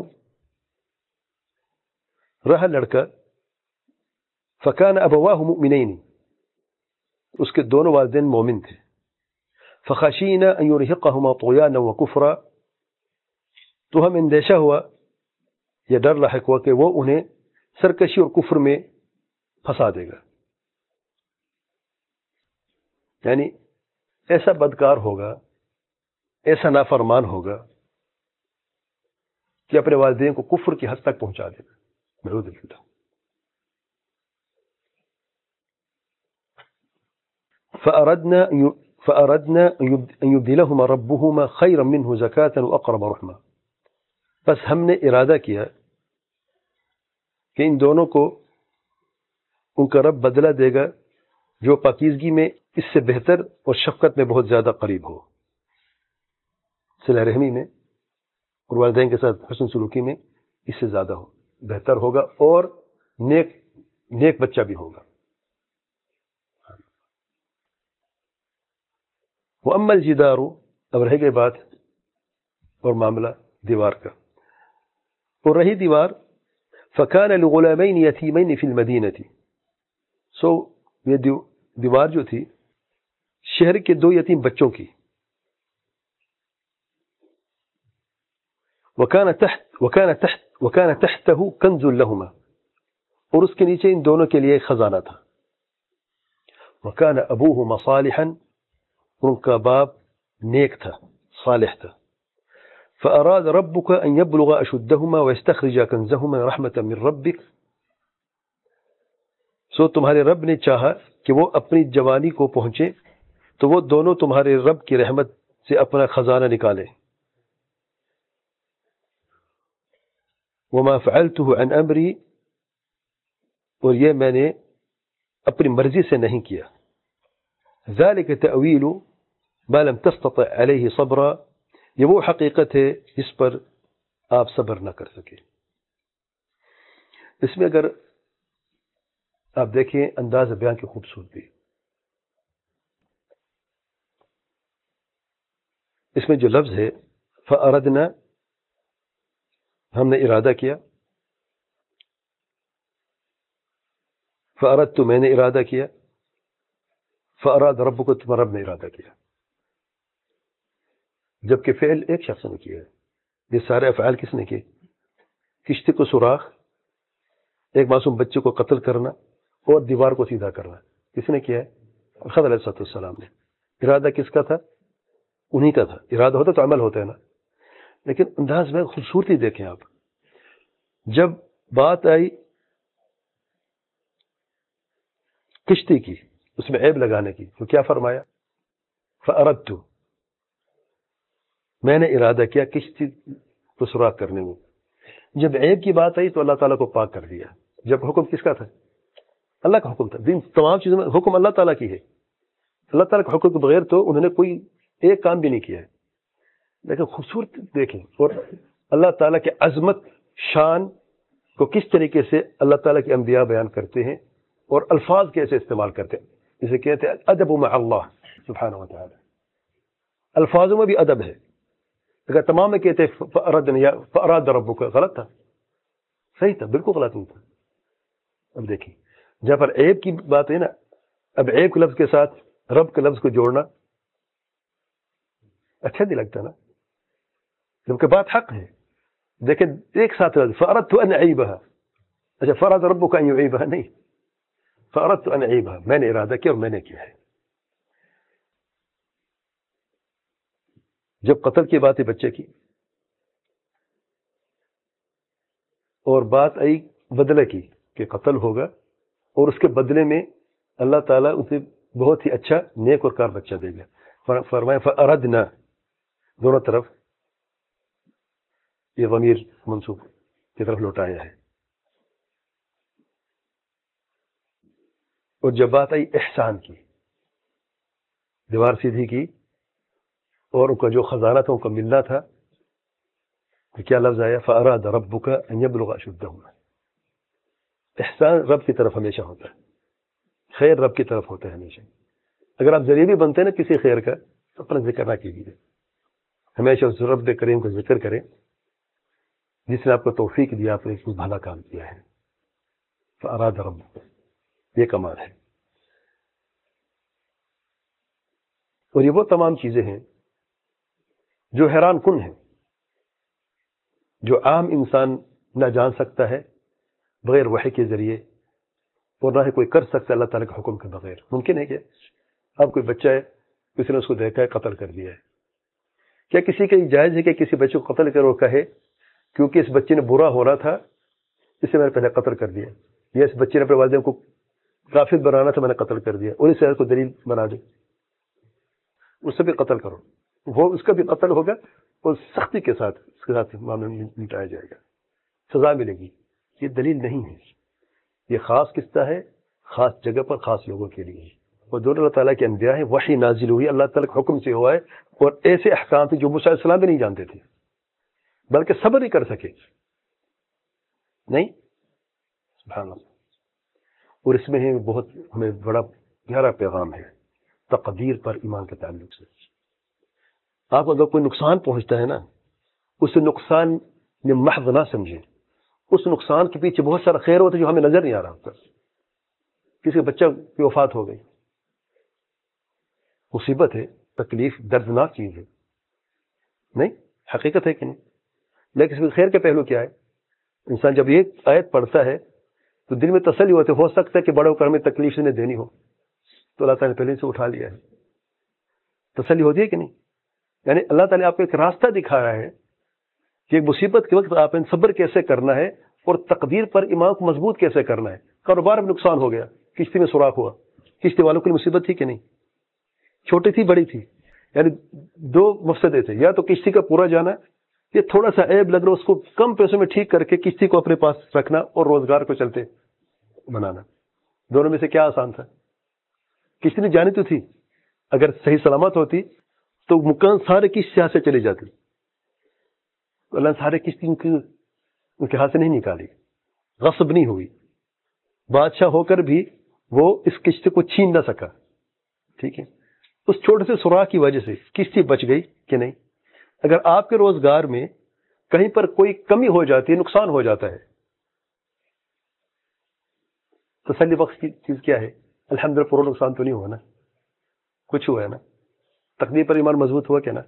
رہا لڑکا فَكَانَ أَبَوَاهُ مُؤْمِنَيْنِ اس کے دونوں والدین مومن تھے. فَخَشِينَا أَن يُرْهِقَهُمَا طُغْيَانًا وَكُفْرًا تو ہم اندیشہ ہوا یا ڈر لاحق ہوا کہ وہ انہیں سرکشی اور کفر میں پھنسا دے گا. یعنی ایسا بدکار ہوگا، ایسا نافرمان ہوگا کہ اپنے والدین کو کفر کی حد تک پہنچا دے گا. نعوذ باللہ. فأردنا فأردنا أن يبدلهما ربهما خيرا منه زكاة وأقرب رحمة بس ہم نے ارادہ کیا کہ ان دونوں کو ان کا رب بدلہ دے گا جو پاکیزگی میں اس سے بہتر اور شفقت میں بہت زیادہ قریب ہو. صلہ رحمی میں اور والدین کے ساتھ حسن سلوکی میں اس سے زیادہ ہو بہتر ہوگا اور نیک نیک بچہ بھی ہوگا. وَأَمَّا الْجِدَارُ اب رہ گئی بات اور معاملہ دیوار کا. اور رہی دیوار فَكَانَ لِغُلَامَيْنِ يَتِيمَيْنِ فِي الْمَدِينَةِ سو یہ دیوار جو تھی شہر کے دو یتیم بچوں کی. وَكَانَ تحت وَكَانَ تحت وَكَانَ تَحْتَهُ كَنْزٌ لَهُمَا اور اس کے نیچے ان دونوں کے لیے ایک خزانہ تھا. وَكَانَ أَبُوهُمَا صَالِحًا ان کا باپ نیک تھا، صالح تھا. فأراد ربك أن يبلغ أشدهما ويستخرج كنزهما رحمة من ربك سو تمہارے رب نے چاہا کہ وہ اپنی جوانی کو پہنچے تو وہ دونوں تمہارے رب کی رحمت سے اپنا خزانہ نکالے. وما فعلته عن امری اور یہ میں نے اپنی مرضی سے نہیں کیا. ذلك تأویل ما لم تستطع علیہ صبرا یہ وہ حقیقت ہے جس پر آپ صبر نہ کر سکے. اس میں اگر آپ دیکھیں انداز بیان کی خوبصورتی، اس میں جو لفظ ہے فأردنا ہم نے ارادہ کیا، فأردت میں نے ارادہ کیا، فأراد ربک تمہارا رب نے ارادہ کیا. جبکہ فعل ایک شخص نے کیا ہے. یہ سارے افعال کس نے کیے؟ کشتی کو سوراخ، ایک معصوم بچے کو قتل کرنا اور دیوار کو سیدھا کرنا کس نے کیا ہے؟ خضر علیہ السلام نے. ارادہ کس کا تھا؟ انہی کا تھا. ارادہ ہوتا تو عمل ہوتا ہے نا. لیکن انداز میں خوبصورتی دیکھیں آپ. جب بات آئی کشتی کی، اس میں عیب لگانے کی، تو کیا فرمایا؟ فأردت میں نے ارادہ کیا کشتی کو سوراخ کرنے میں. جب عیب کی بات آئی تو اللہ تعالیٰ کو پاک کر دیا. جب حکم کس کا تھا؟ اللہ کا حکم تھا. دین تمام چیزوں میں حکم اللہ تعالیٰ کی ہے. اللہ تعالیٰ کے حکم کے بغیر تو انہوں نے کوئی ایک کام بھی نہیں کیا ہے. لیکن خوبصورت دیکھیں اور اللہ تعالیٰ کے عظمت شان کو کس طریقے سے اللہ تعالیٰ کے انبیاء بیان کرتے ہیں اور الفاظ کیسے استعمال کرتے ہیں. جسے کہتے ہیں ادب مع اللہ سبحانہ و تعالی. الفاظوں میں بھی ادب ہے. اگر تمام میں کہتے فأراد ربک غلط تھا، صحیح تھا، بالکل غلط نہیں تھا. اب دیکھیں جہاں پر عیب کی بات ہے نا، اب عیب کے لفظ کے ساتھ رب کے لفظ کو جوڑنا اچھا نہیں لگتا نا، جبکہ بات حق ہے. دیکھیں ایک ساتھ فأردت ان اعیبها، اچھا فراد ربک ان یعیبها نہیں، فأردت ان اعیبها میں نے ارادہ کیا اور میں نے کیا ہے. جب قتل کی بات ہے بچے کی اور بات آئی بدلے کی کہ قتل ہوگا اور اس کے بدلے میں اللہ تعالیٰ اسے بہت ہی اچھا نیک اور کار بچہ دے گا. فرمایا فأردنا، دونوں طرف یہ ضمیر منصوب کی طرف لوٹایا ہے. اور جب بات آئی احسان کی، دیوار سیدھی کی اور ان کا جو خزانہ تھا ان کو ملنا تھا، تو کیا لفظ آیا؟ فَأَرَادَ رَبُّكَ أَن يَبْلُغَ أَشُدَّهُمَا. احسان رب کی طرف ہمیشہ ہوتا ہے, خیر رب کی طرف ہوتا ہے ہمیشہ. اگر آپ ذریعہ بھی بنتے ہیں نا کسی خیر کا تو اپنا ذکر نہ کیجیے, ہمیشہ اس رب کریم کو ذکر کریں جس نے آپ کو توفیق دیا, آپ نے کوئی بھلا کام کیا ہے. فَأَرَادَ رَبُّكَ, یہ کمال ہے. اور یہ وہ تمام چیزیں ہیں جو حیران کن ہیں, جو عام انسان نہ جان سکتا ہے بغیر وحی کے ذریعے, اور نہ ہی کوئی کر سکتا ہے اللہ تعالیٰ کے حکم کے بغیر. ممکن ہے کہ اب کوئی بچہ ہے, کسی نے اس کو دیکھا ہے, قتل کر دیا ہے. کیا کسی کا جائز ہے کہ کسی بچے کو قتل کرو کہے کیونکہ اس بچے نے برا ہو رہا تھا اسے میں نے پہلے قتل کر دیا, یا اس بچے نے اپنے والدین کو کافر بنانا تھا میں نے قتل کر دیا, اور اس سے کو دلیل بنا دے, اس سے بھی قتل کرو, وہ اس کا بھی قتل ہوگا اور سختی کے ساتھ اس کے ساتھ معاملہ نپٹایا جائے گا, سزا ملے گی. یہ دلیل نہیں ہے, یہ خاص قصہ ہے, خاص جگہ پر خاص لوگوں کے لیے. اور جو اللہ تعالیٰ کے انبیاء ہیں وحی نازل ہوئی اللہ تعالیٰ کے حکم سے ہوا ہے, اور ایسے احکام تھے جو موسیٰ علیہ السلام بھی نہیں جانتے تھے بلکہ صبر نہیں کر سکے. نہیں, سبحان اللہ. اور اس میں ہے بہت ہمیں بڑا گہرا پیغام ہے تقدیر پر ایمان کے تعلق سے. آپ اگر کوئی نقصان پہنچتا ہے نا, اس نقصان میں محض نہ سمجھیں, اس نقصان کے پیچھے بہت سارا خیر ہوتا ہے جو ہمیں نظر نہیں آ رہا ہوتا. کسی بچہ کی وفات ہو گئی, مصیبت ہے, تکلیف, دردناک چیز ہے, نہیں حقیقت ہے کہ نہیں, لیکن اس میں خیر کا پہلو کیا ہے؟ انسان جب یہ آیت پڑھتا ہے تو دل میں تسلی ہوتی ہے, ہو سکتا ہے کہ بڑوں کو ہمیں تکلیف سے نہیں دینی ہو تو اللہ تعالیٰ نے پہلے سے اٹھا لیا ہے. تسلی ہوتی ہے کہ نہیں؟ یعنی اللہ تعالیٰ آپ کو ایک راستہ دکھا رہا ہے کہ ایک مصیبت کے وقت آپ نے صبر کیسے کرنا ہے اور تقدیر پر ایمان کو مضبوط کیسے کرنا ہے. کاروبار میں نقصان ہو گیا, کشتی میں سوراخ ہوا, کشتی والوں کی مصیبت تھی کہ نہیں؟ چھوٹی تھی بڑی تھی؟ یعنی دو مفسدے تھے, یا تو کشتی کا پورا جانا, یہ تھوڑا سا عیب لگ رہا اس کو کم پیسوں میں ٹھیک کر کے کشتی کو اپنے پاس رکھنا اور روزگار کو چلتے بنانا. دونوں میں سے کیا آسان تھا؟ کشتی نے جانی تو تھی, اگر صحیح سلامت ہوتی تو مکان سارے کشتی ہاتھ سے چلی جاتی. اللہ نے سارے کشتی ان کے ان کے ہاتھ سے نہیں نکالی, غصب نہیں ہوئی, بادشاہ ہو کر بھی وہ اس کشتی کو چھین نہ سکا. ٹھیک ہے, اس چھوٹے سے سوراخ کی وجہ سے کشتی بچ گئی کہ نہیں؟ اگر آپ کے روزگار میں کہیں پر کوئی کمی ہو جاتی ہے, نقصان ہو جاتا ہے, تسلی بخش کی چیز کیا ہے؟ الحمدللہ پورا نقصان تو نہیں ہوا نا, کچھ ہوا ہے نا, تقدیر پر ایمان مضبوط ہوا کیا نا.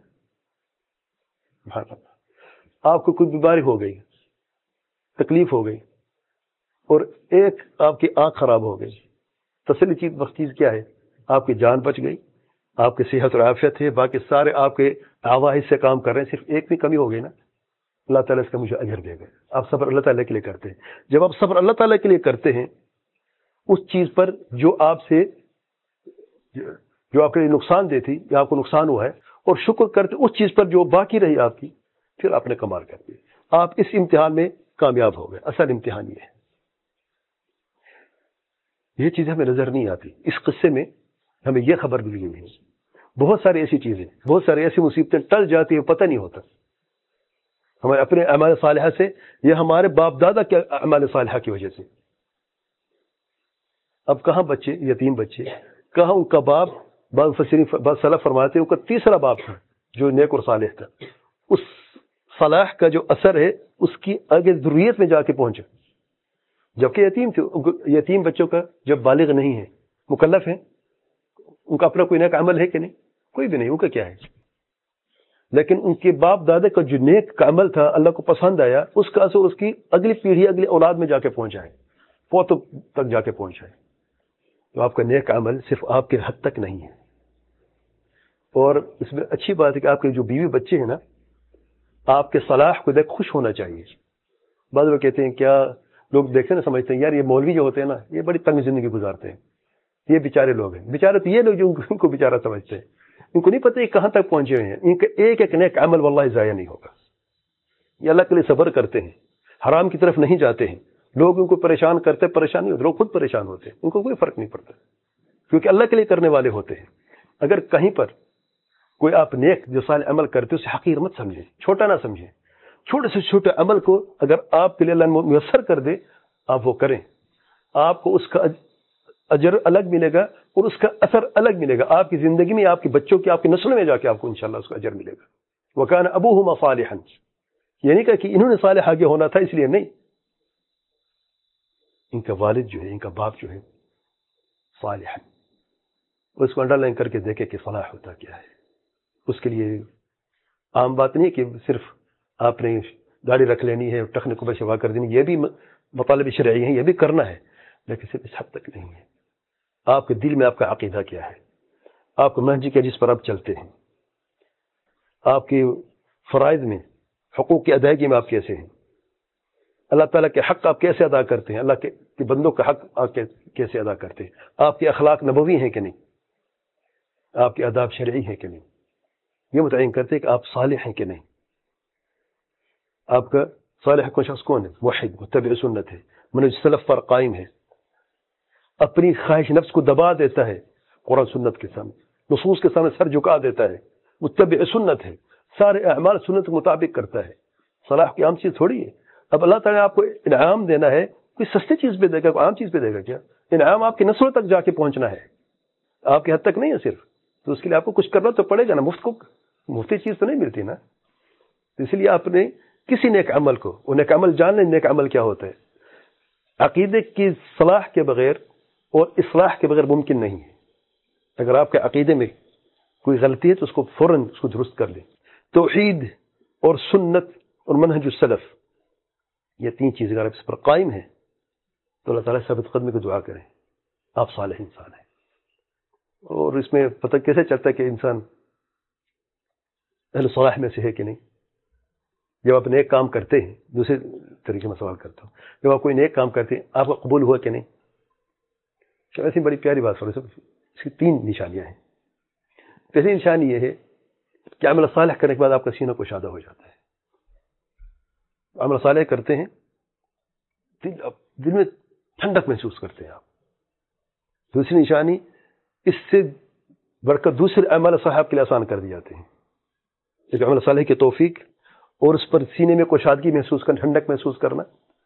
آپ کو کوئی بیماری ہو گئی, تکلیف ہو گئی, اور ایک آپ کی آنکھ خراب ہو گئی, تسلی چیز بخش چیز کیا ہے؟ آپ کی جان بچ گئی, آپ کی صحت اور عافیت ہے, باقی سارے آپ کے اعضاء سے کام کر رہے ہیں, صرف ایک بھی کمی ہو گئی نا, اللہ تعالیٰ اس کا مجھے اجر دے گا. آپ صبر اللہ تعالیٰ کے لیے کرتے ہیں. جب آپ صبر اللہ تعالیٰ کے لیے کرتے ہیں اس چیز پر جو آپ سے جو آپ کے لیے نقصان دے تھی یا آپ کو نقصان ہوا ہے, اور شکر کرتے اس چیز پر جو باقی رہی آپ کی, پھر آپ نے کمال کر دی. آپ اس امتحان میں کامیاب ہو گئے. اصل امتحان یہ ہے. یہ چیز ہمیں نظر نہیں آتی. اس قصے میں ہمیں یہ خبر مل گئی ہے, بہت ساری ایسی چیزیں, بہت ساری ایسی مصیبتیں ٹل جاتی ہیں, پتہ نہیں ہوتا. ہمارے اپنے اعمال صالحہ سے یا ہمارے باپ دادا کے اعمال صالحہ کی وجہ سے. اب کہاں بچے, یتیم بچے, کہاں ان کا باپ, بعض مفسرین بعض سلف فرماتے ہیں ان کا تیسرا باپ تھا جو نیک اور صالح تھا, اس صلاح کا جو اثر ہے اس کی آگے ذریت میں جا کے پہنچا. جبکہ یتیم تھے, یتیم بچوں کا جب بالغ نہیں ہے, مکلف ہیں, ان کا اپنا کوئی نیک عمل ہے کہ نہیں؟ کوئی بھی نہیں. ان کا کیا ہے؟ لیکن ان کے باپ دادا کا جو نیک کا عمل تھا اللہ کو پسند آیا, اس کا اثر اس کی اگلی پیڑھی اگلی اولاد میں جا کے پہنچا ہے, پوتوں تک جا کے پہنچا ہے. تو آپ کا نیک عمل صرف آپ کے حد تک نہیں ہے. اور اس میں اچھی بات ہے کہ آپ کے جو بیوی بچے ہیں نا, آپ کے صلاح کو دیکھ خوش ہونا چاہیے. بعض لوگ کہتے ہیں, کیا لوگ دیکھتے نا سمجھتے ہیں یار یہ مولوی جو ہوتے ہیں نا یہ بڑی تنگ زندگی گزارتے ہیں, یہ بیچارے لوگ ہیں. بیچارے تو یہ لوگ جو ان کو بیچارہ سمجھتے ہیں, ان کو نہیں پتہ یہ کہاں تک پہنچے ہوئے ہیں. ان کا ایک ایک نیک عمل واللہ ضائع نہیں ہوگا. یہ اللہ کے لیے صبر کرتے ہیں, حرام کی طرف نہیں جاتے ہیں. لوگ ان کو پریشان کرتے, پریشان نہیں ہوتے, لوگ خود پریشان ہوتے ہیں, ان کو کوئی فرق نہیں پڑتا کیونکہ اللہ کے لیے کرنے والے ہوتے ہیں. اگر کہیں پر کوئی آپ نیک جو صالح عمل کرتے اسے حقیر مت سمجھیں, چھوٹا نہ سمجھیں. چھوٹے سے چھوٹے عمل کو اگر آپ کے لیے اللہ میسر کر دے آپ وہ کریں, آپ کو اس کا اجر الگ ملے گا اور اس کا اثر الگ ملے گا آپ کی زندگی میں, آپ کے بچوں کی, آپ کی نسلوں میں جا کے آپ کو انشاءاللہ اس کا اجر ملے گا. وَكَانَ أَبُوهُمَا صَالِحًا, یہ نہیں کہا کہ انہوں نے صالح آگے ہونا تھا اس لیے, نہیں, ان کا والد جو ہے, ان کا باپ جو ہے صالح, اس کو انڈر لائن کر کے دیکھے کہ صلاح ہوتا کیا ہے. اس کے لیے عام بات نہیں کہ صرف آپ نے گاڑی رکھ لینی ہے اور ٹخنے کو شوا کر دینی, یہ بھی مطالب شرعی ہیں, یہ بھی کرنا ہے, لیکن صرف اس حد تک نہیں ہے. آپ کے دل میں آپ کا عقیدہ کیا ہے, آپ کو منہج کیا جس پر آپ چلتے ہیں, آپ کے فرائض میں حقوق کی ادائیگی میں آپ کیسے ہیں, اللہ تعالیٰ کے حق آپ کیسے ادا کرتے ہیں, اللہ کے بندوں کا حق آپ کیسے ادا کرتے ہیں, آپ کے اخلاق نبوی ہیں کہ نہیں, آپ کے آداب شرعی ہیں کہ نہیں, یہ متعین کرتے ہیں کہ آپ صالح ہیں کہ نہیں. آپ کا صالح کون شخص کون ہے؟ موحد, متبع سنت ہے, منہج سلف پر قائم ہے, اپنی خواہش نفس کو دبا دیتا ہے قرآن سنت کے سامنے, نصوص کے سامنے سر جھکا دیتا ہے, متبع سنت ہے, سارے اعمال سنت کے مطابق کرتا ہے. صلاح کی عام چیز تھوڑی ہے. اب اللہ تعالیٰ آپ کو انعام دینا ہے, کوئی سستی چیز پہ دے گا, کوئی عام چیز پہ دے گا کیا؟ انعام آپ کی نسلوں تک جا کے پہنچنا ہے, آپ کے حد تک نہیں ہے صرف. تو اس کے لیے آپ کو کچھ کرنا تو پڑے گا نا, مفت کو مفتی چیز تو نہیں ملتی نا. تو اس لیے آپ نے کسی نیک عمل کو, وہ نیک عمل جان لیں نیک عمل کیا ہوتا ہے. عقیدے کی صلاح کے بغیر اور اصلاح کے بغیر ممکن نہیں ہے. اگر آپ کے عقیدے میں کوئی غلطی ہے تو اس کو فوراً اس کو درست کر لیں. توحید اور سنت اور منہج السلف, یہ تین چیزیں اگر آپ اس پر قائم ہیں تو اللہ تعالیٰ ثابت قدمی کو دعا کریں, آپ صالح انسان ہیں. اور اس میں پتہ کیسے چلتا ہے کہ انسان اہل صلاح میں سے ہے کہ نہیں؟ جب آپ نیک کام کرتے ہیں, دوسرے طریقے میں سوال کرتا ہوں, جب آپ کوئی نیک کام کرتے ہیں آپ کا قبول ہوا کہ نہیں؟ ایسی بڑی پیاری بات سن, اس کی تین نشانیاں ہیں. پہلی نشانی یہ ہے کہ عمل صالح کرنے کے بعد آپ کا سینہ کشادہ ہو جاتا ہے. عمل صالح کرتے ہیں, دل دل میں ٹھنڈک محسوس کرتے ہیں آپ. دوسری نشانی, اس سے بڑھ کر دوسرے اعمال صالح کے لیے آسان کر دی جاتے ہیں. ایک عمل صالح کی توفیق اور اس پر سینے میں کشادگی محسوس کرنا, ٹھنڈک محسوس کرنا.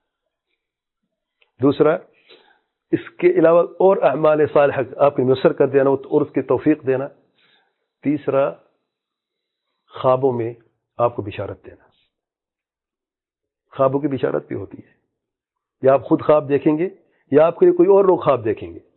دوسرا, اس کے علاوہ اور اعمال صالح آپ کو میسر کر دینا اور اس کی توفیق دینا. تیسرا, خوابوں میں آپ کو بشارت دینا. خوابوں کی بشارت بھی ہوتی ہے, یا آپ خود خواب دیکھیں گے یا آپ کے لیے کوئی اور لوگ خواب دیکھیں گے.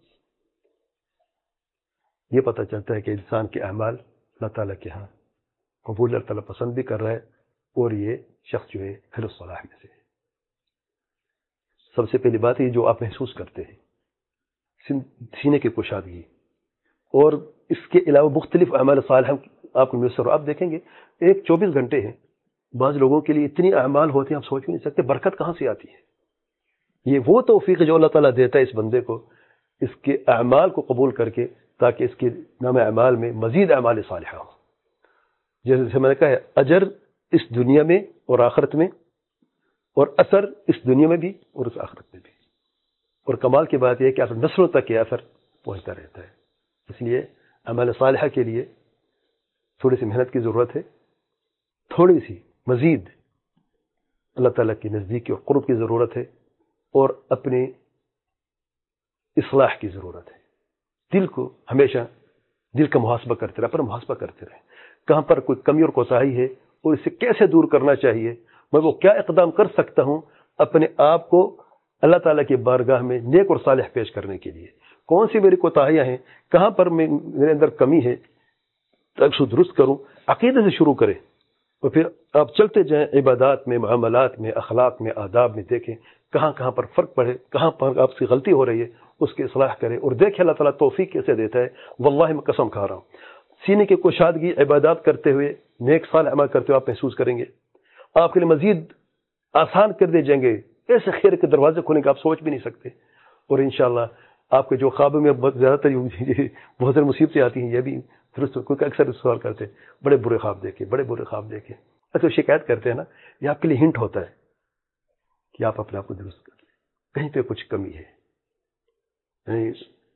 یہ پتہ چلتا ہے کہ انسان کے اعمال اللہ تعالیٰ کے ہاں قبول, اللہ تعالیٰ پسند بھی کر رہا ہے, اور یہ شخص جو ہے اہل الصلاح میں سے ہے. سب سے پہلی بات یہ جو آپ محسوس کرتے ہیں, سینے کی کشادگی, اور اس کے علاوہ مختلف اعمال صالح آپ کو میسر. آپ دیکھیں گے ایک چوبیس گھنٹے ہیں, بعض لوگوں کے لیے اتنی اعمال ہوتے ہیں آپ سوچ بھی نہیں سکتے, برکت کہاں سے آتی ہے. یہ وہ توفیق جو اللہ تعالیٰ دیتا ہے اس بندے کو, اس کے اعمال کو قبول کر کے, تاکہ اس کے نام اعمال میں مزید اعمال صالحہ ہوں. جیسے میں نے کہا ہے, اجر اس دنیا میں اور آخرت میں, اور اثر اس دنیا میں بھی اور اس آخرت میں بھی. اور کمال کی بات یہ ہے کہ آپ نسلوں تک یہ اثر پہنچتا رہتا ہے. اس لیے اعمال صالحہ کے لیے تھوڑی سی محنت کی ضرورت ہے, تھوڑی سی مزید اللہ تعالیٰ کی نزدیکی اور قرب کی ضرورت ہے, اور اپنی اصلاح کی ضرورت ہے. دل کو ہمیشہ دل کا محاسبہ کرتے رہے, پر محاسبہ کرتے رہے, کہاں پر کوئی کمی اور کوتاہی ہے اور اسے کیسے دور کرنا چاہیے, میں وہ کیا اقدام کر سکتا ہوں اپنے آپ کو اللہ تعالیٰ کی بارگاہ میں نیک اور صالح پیش کرنے کے لیے. کون سی میری کوتاہیاں ہیں, کہاں پر میں میرے اندر کمی ہے, تاکہ اسے درست کروں. عقیدے سے شروع کریں اور پھر آپ چلتے جائیں, عبادات میں, معاملات میں, اخلاق میں, آداب میں دیکھیں کہاں کہاں پر فرق پڑے, کہاں پر آپ سے غلطی ہو رہی ہے, اس کی اصلاح کریں, اور دیکھیں اللہ تعالیٰ توفیق کیسے دیتا ہے. واللہ میں قسم کھا رہا ہوں, سینے کی کشادگی عبادات کرتے ہوئے, نیک صالح عمل کرتے ہوئے آپ محسوس کریں گے, آپ کے لیے مزید آسان کر دیے جائیں گے, ایسے خیر کے دروازے کھولیں گے آپ سوچ بھی نہیں سکتے. اور انشاءاللہ آپ کے جو خوابوں میں بہت زیادہ تر بہت ساری مصیبتیں آتی ہیں, یہ بھی درست, کیونکہ اکثر سوال کرتے ہیں بڑے برے خواب دیکھے, بڑے برے خواب دیکھے. اچھا شکایت کرتے ہیں نا, یہ آپ کے لیے ہنٹ ہوتا ہے کہ آپ اپنے آپ کو درست کر لیں, کہیں پہ کچھ کمی ہے. یعنی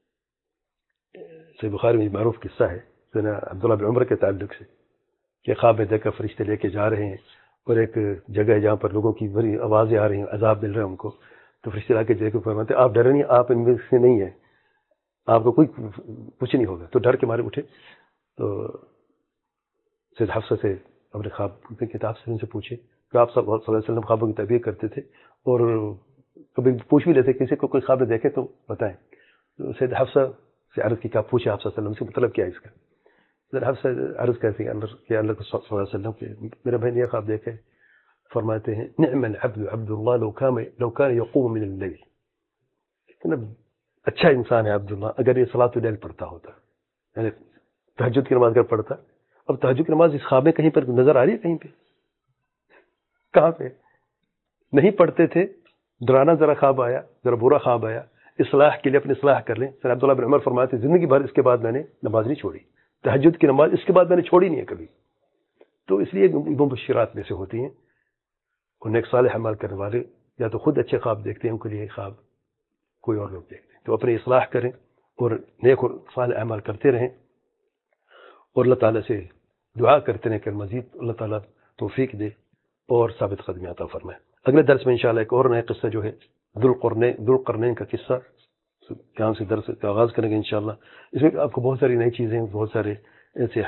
صحیح بخاری میں معروف قصہ ہے عبداللہ بن عمر کے تعلق سے, کہ خواب میں دیکھ کر فرشتے لے کے جا رہے ہیں اور ایک جگہ ہے جہاں پر لوگوں کی بڑی آوازیں آ رہی ہیں، عذاب مل رہا ہے ان کو، تو فرشتے لا کے دیکھ فرماتے آپ ڈرے نہیں، آپ ان میں سے نہیں ہیں، آپ کو کوئی کچھ نہیں ہوگا. تو ڈر کے مارے اٹھے. تو سید حفصہ سے اپنے خواب کی کتاب سے ان سے پوچھے کہ آپ صلی اللہ علیہ وسلم خوابوں کی تعبیر کرتے تھے، اور کبھی پوچھ بھی لیتے کسی کو کوئی خواب دیکھے تو بتائیں. تو سید حفصہ سے عرض کی کہ آپ پوچھیں آپ صلی اللہ علیہ وسلم سے مطلب کیا ہے اس کا. سید حفصہ عرض کرتے ہیں کہ اللہ صلی اللہ علیہ وسلم کہ میرے بھائی نے یہ خواب دیکھے. فرماتے ہیں نعم العبد عبد اللہ لو کان لو کان یقوم من اللیل، اتنا اچھا انسان ہے عبداللہ اگر یہ صلاۃ اللیل پڑھتا ہوتا، یعنی تہجد کی نماز اگر پڑھتا. اب تہجد کی نماز اس خواب میں کہیں پر نظر آ رہی ہے؟ کہیں پہ؟ کہاں پہ؟ نہیں پڑھتے تھے، ڈرانا ذرا خواب آیا، ذرا برا خواب آیا، اصلاح کے لیے اپنی اصلاح کر لیں. سر عبداللہ بن عمر فرماتے زندگی بھر اس کے بعد میں نے نماز نہیں چھوڑی، تہجد کی نماز اس کے بعد میں نے چھوڑی نہیں ہے کبھی. تو اس لیے مبشرات میں سے ہوتی ہیں. اور نیک صالح عمل کرنے والے یا تو خود اچھے خواب دیکھتے ہیں، ان کے لیے خواب کوئی اور لوگ دیکھتے ہیں. تو اپنی اصلاح کریں اور نیک اور صالح عمل کرتے رہیں، اور اللہ تعالیٰ سے دعا کرتے رہیں کہ مزید اللہ تعالیٰ توفیق دے اور ثابت قدمی عطا فرمائے. اگلے درس میں انشاءاللہ ایک اور نیا قصہ جو ہے ذوالقرنین ذوالقرنین کا قصہ یہاں سے درس کا آغاز کریں گے انشاءاللہ. اس میں آپ کو بہت ساری نئی چیزیں، بہت سارے ایسے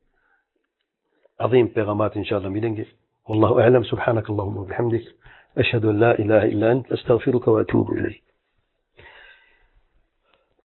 عظیم پیغامات انشاءاللہ ملیں گے. واللہ اعلم. سبحانک اللہم وبحمدک، اشہد ان لا الہ الا انت، استغفرک واتوب الیک.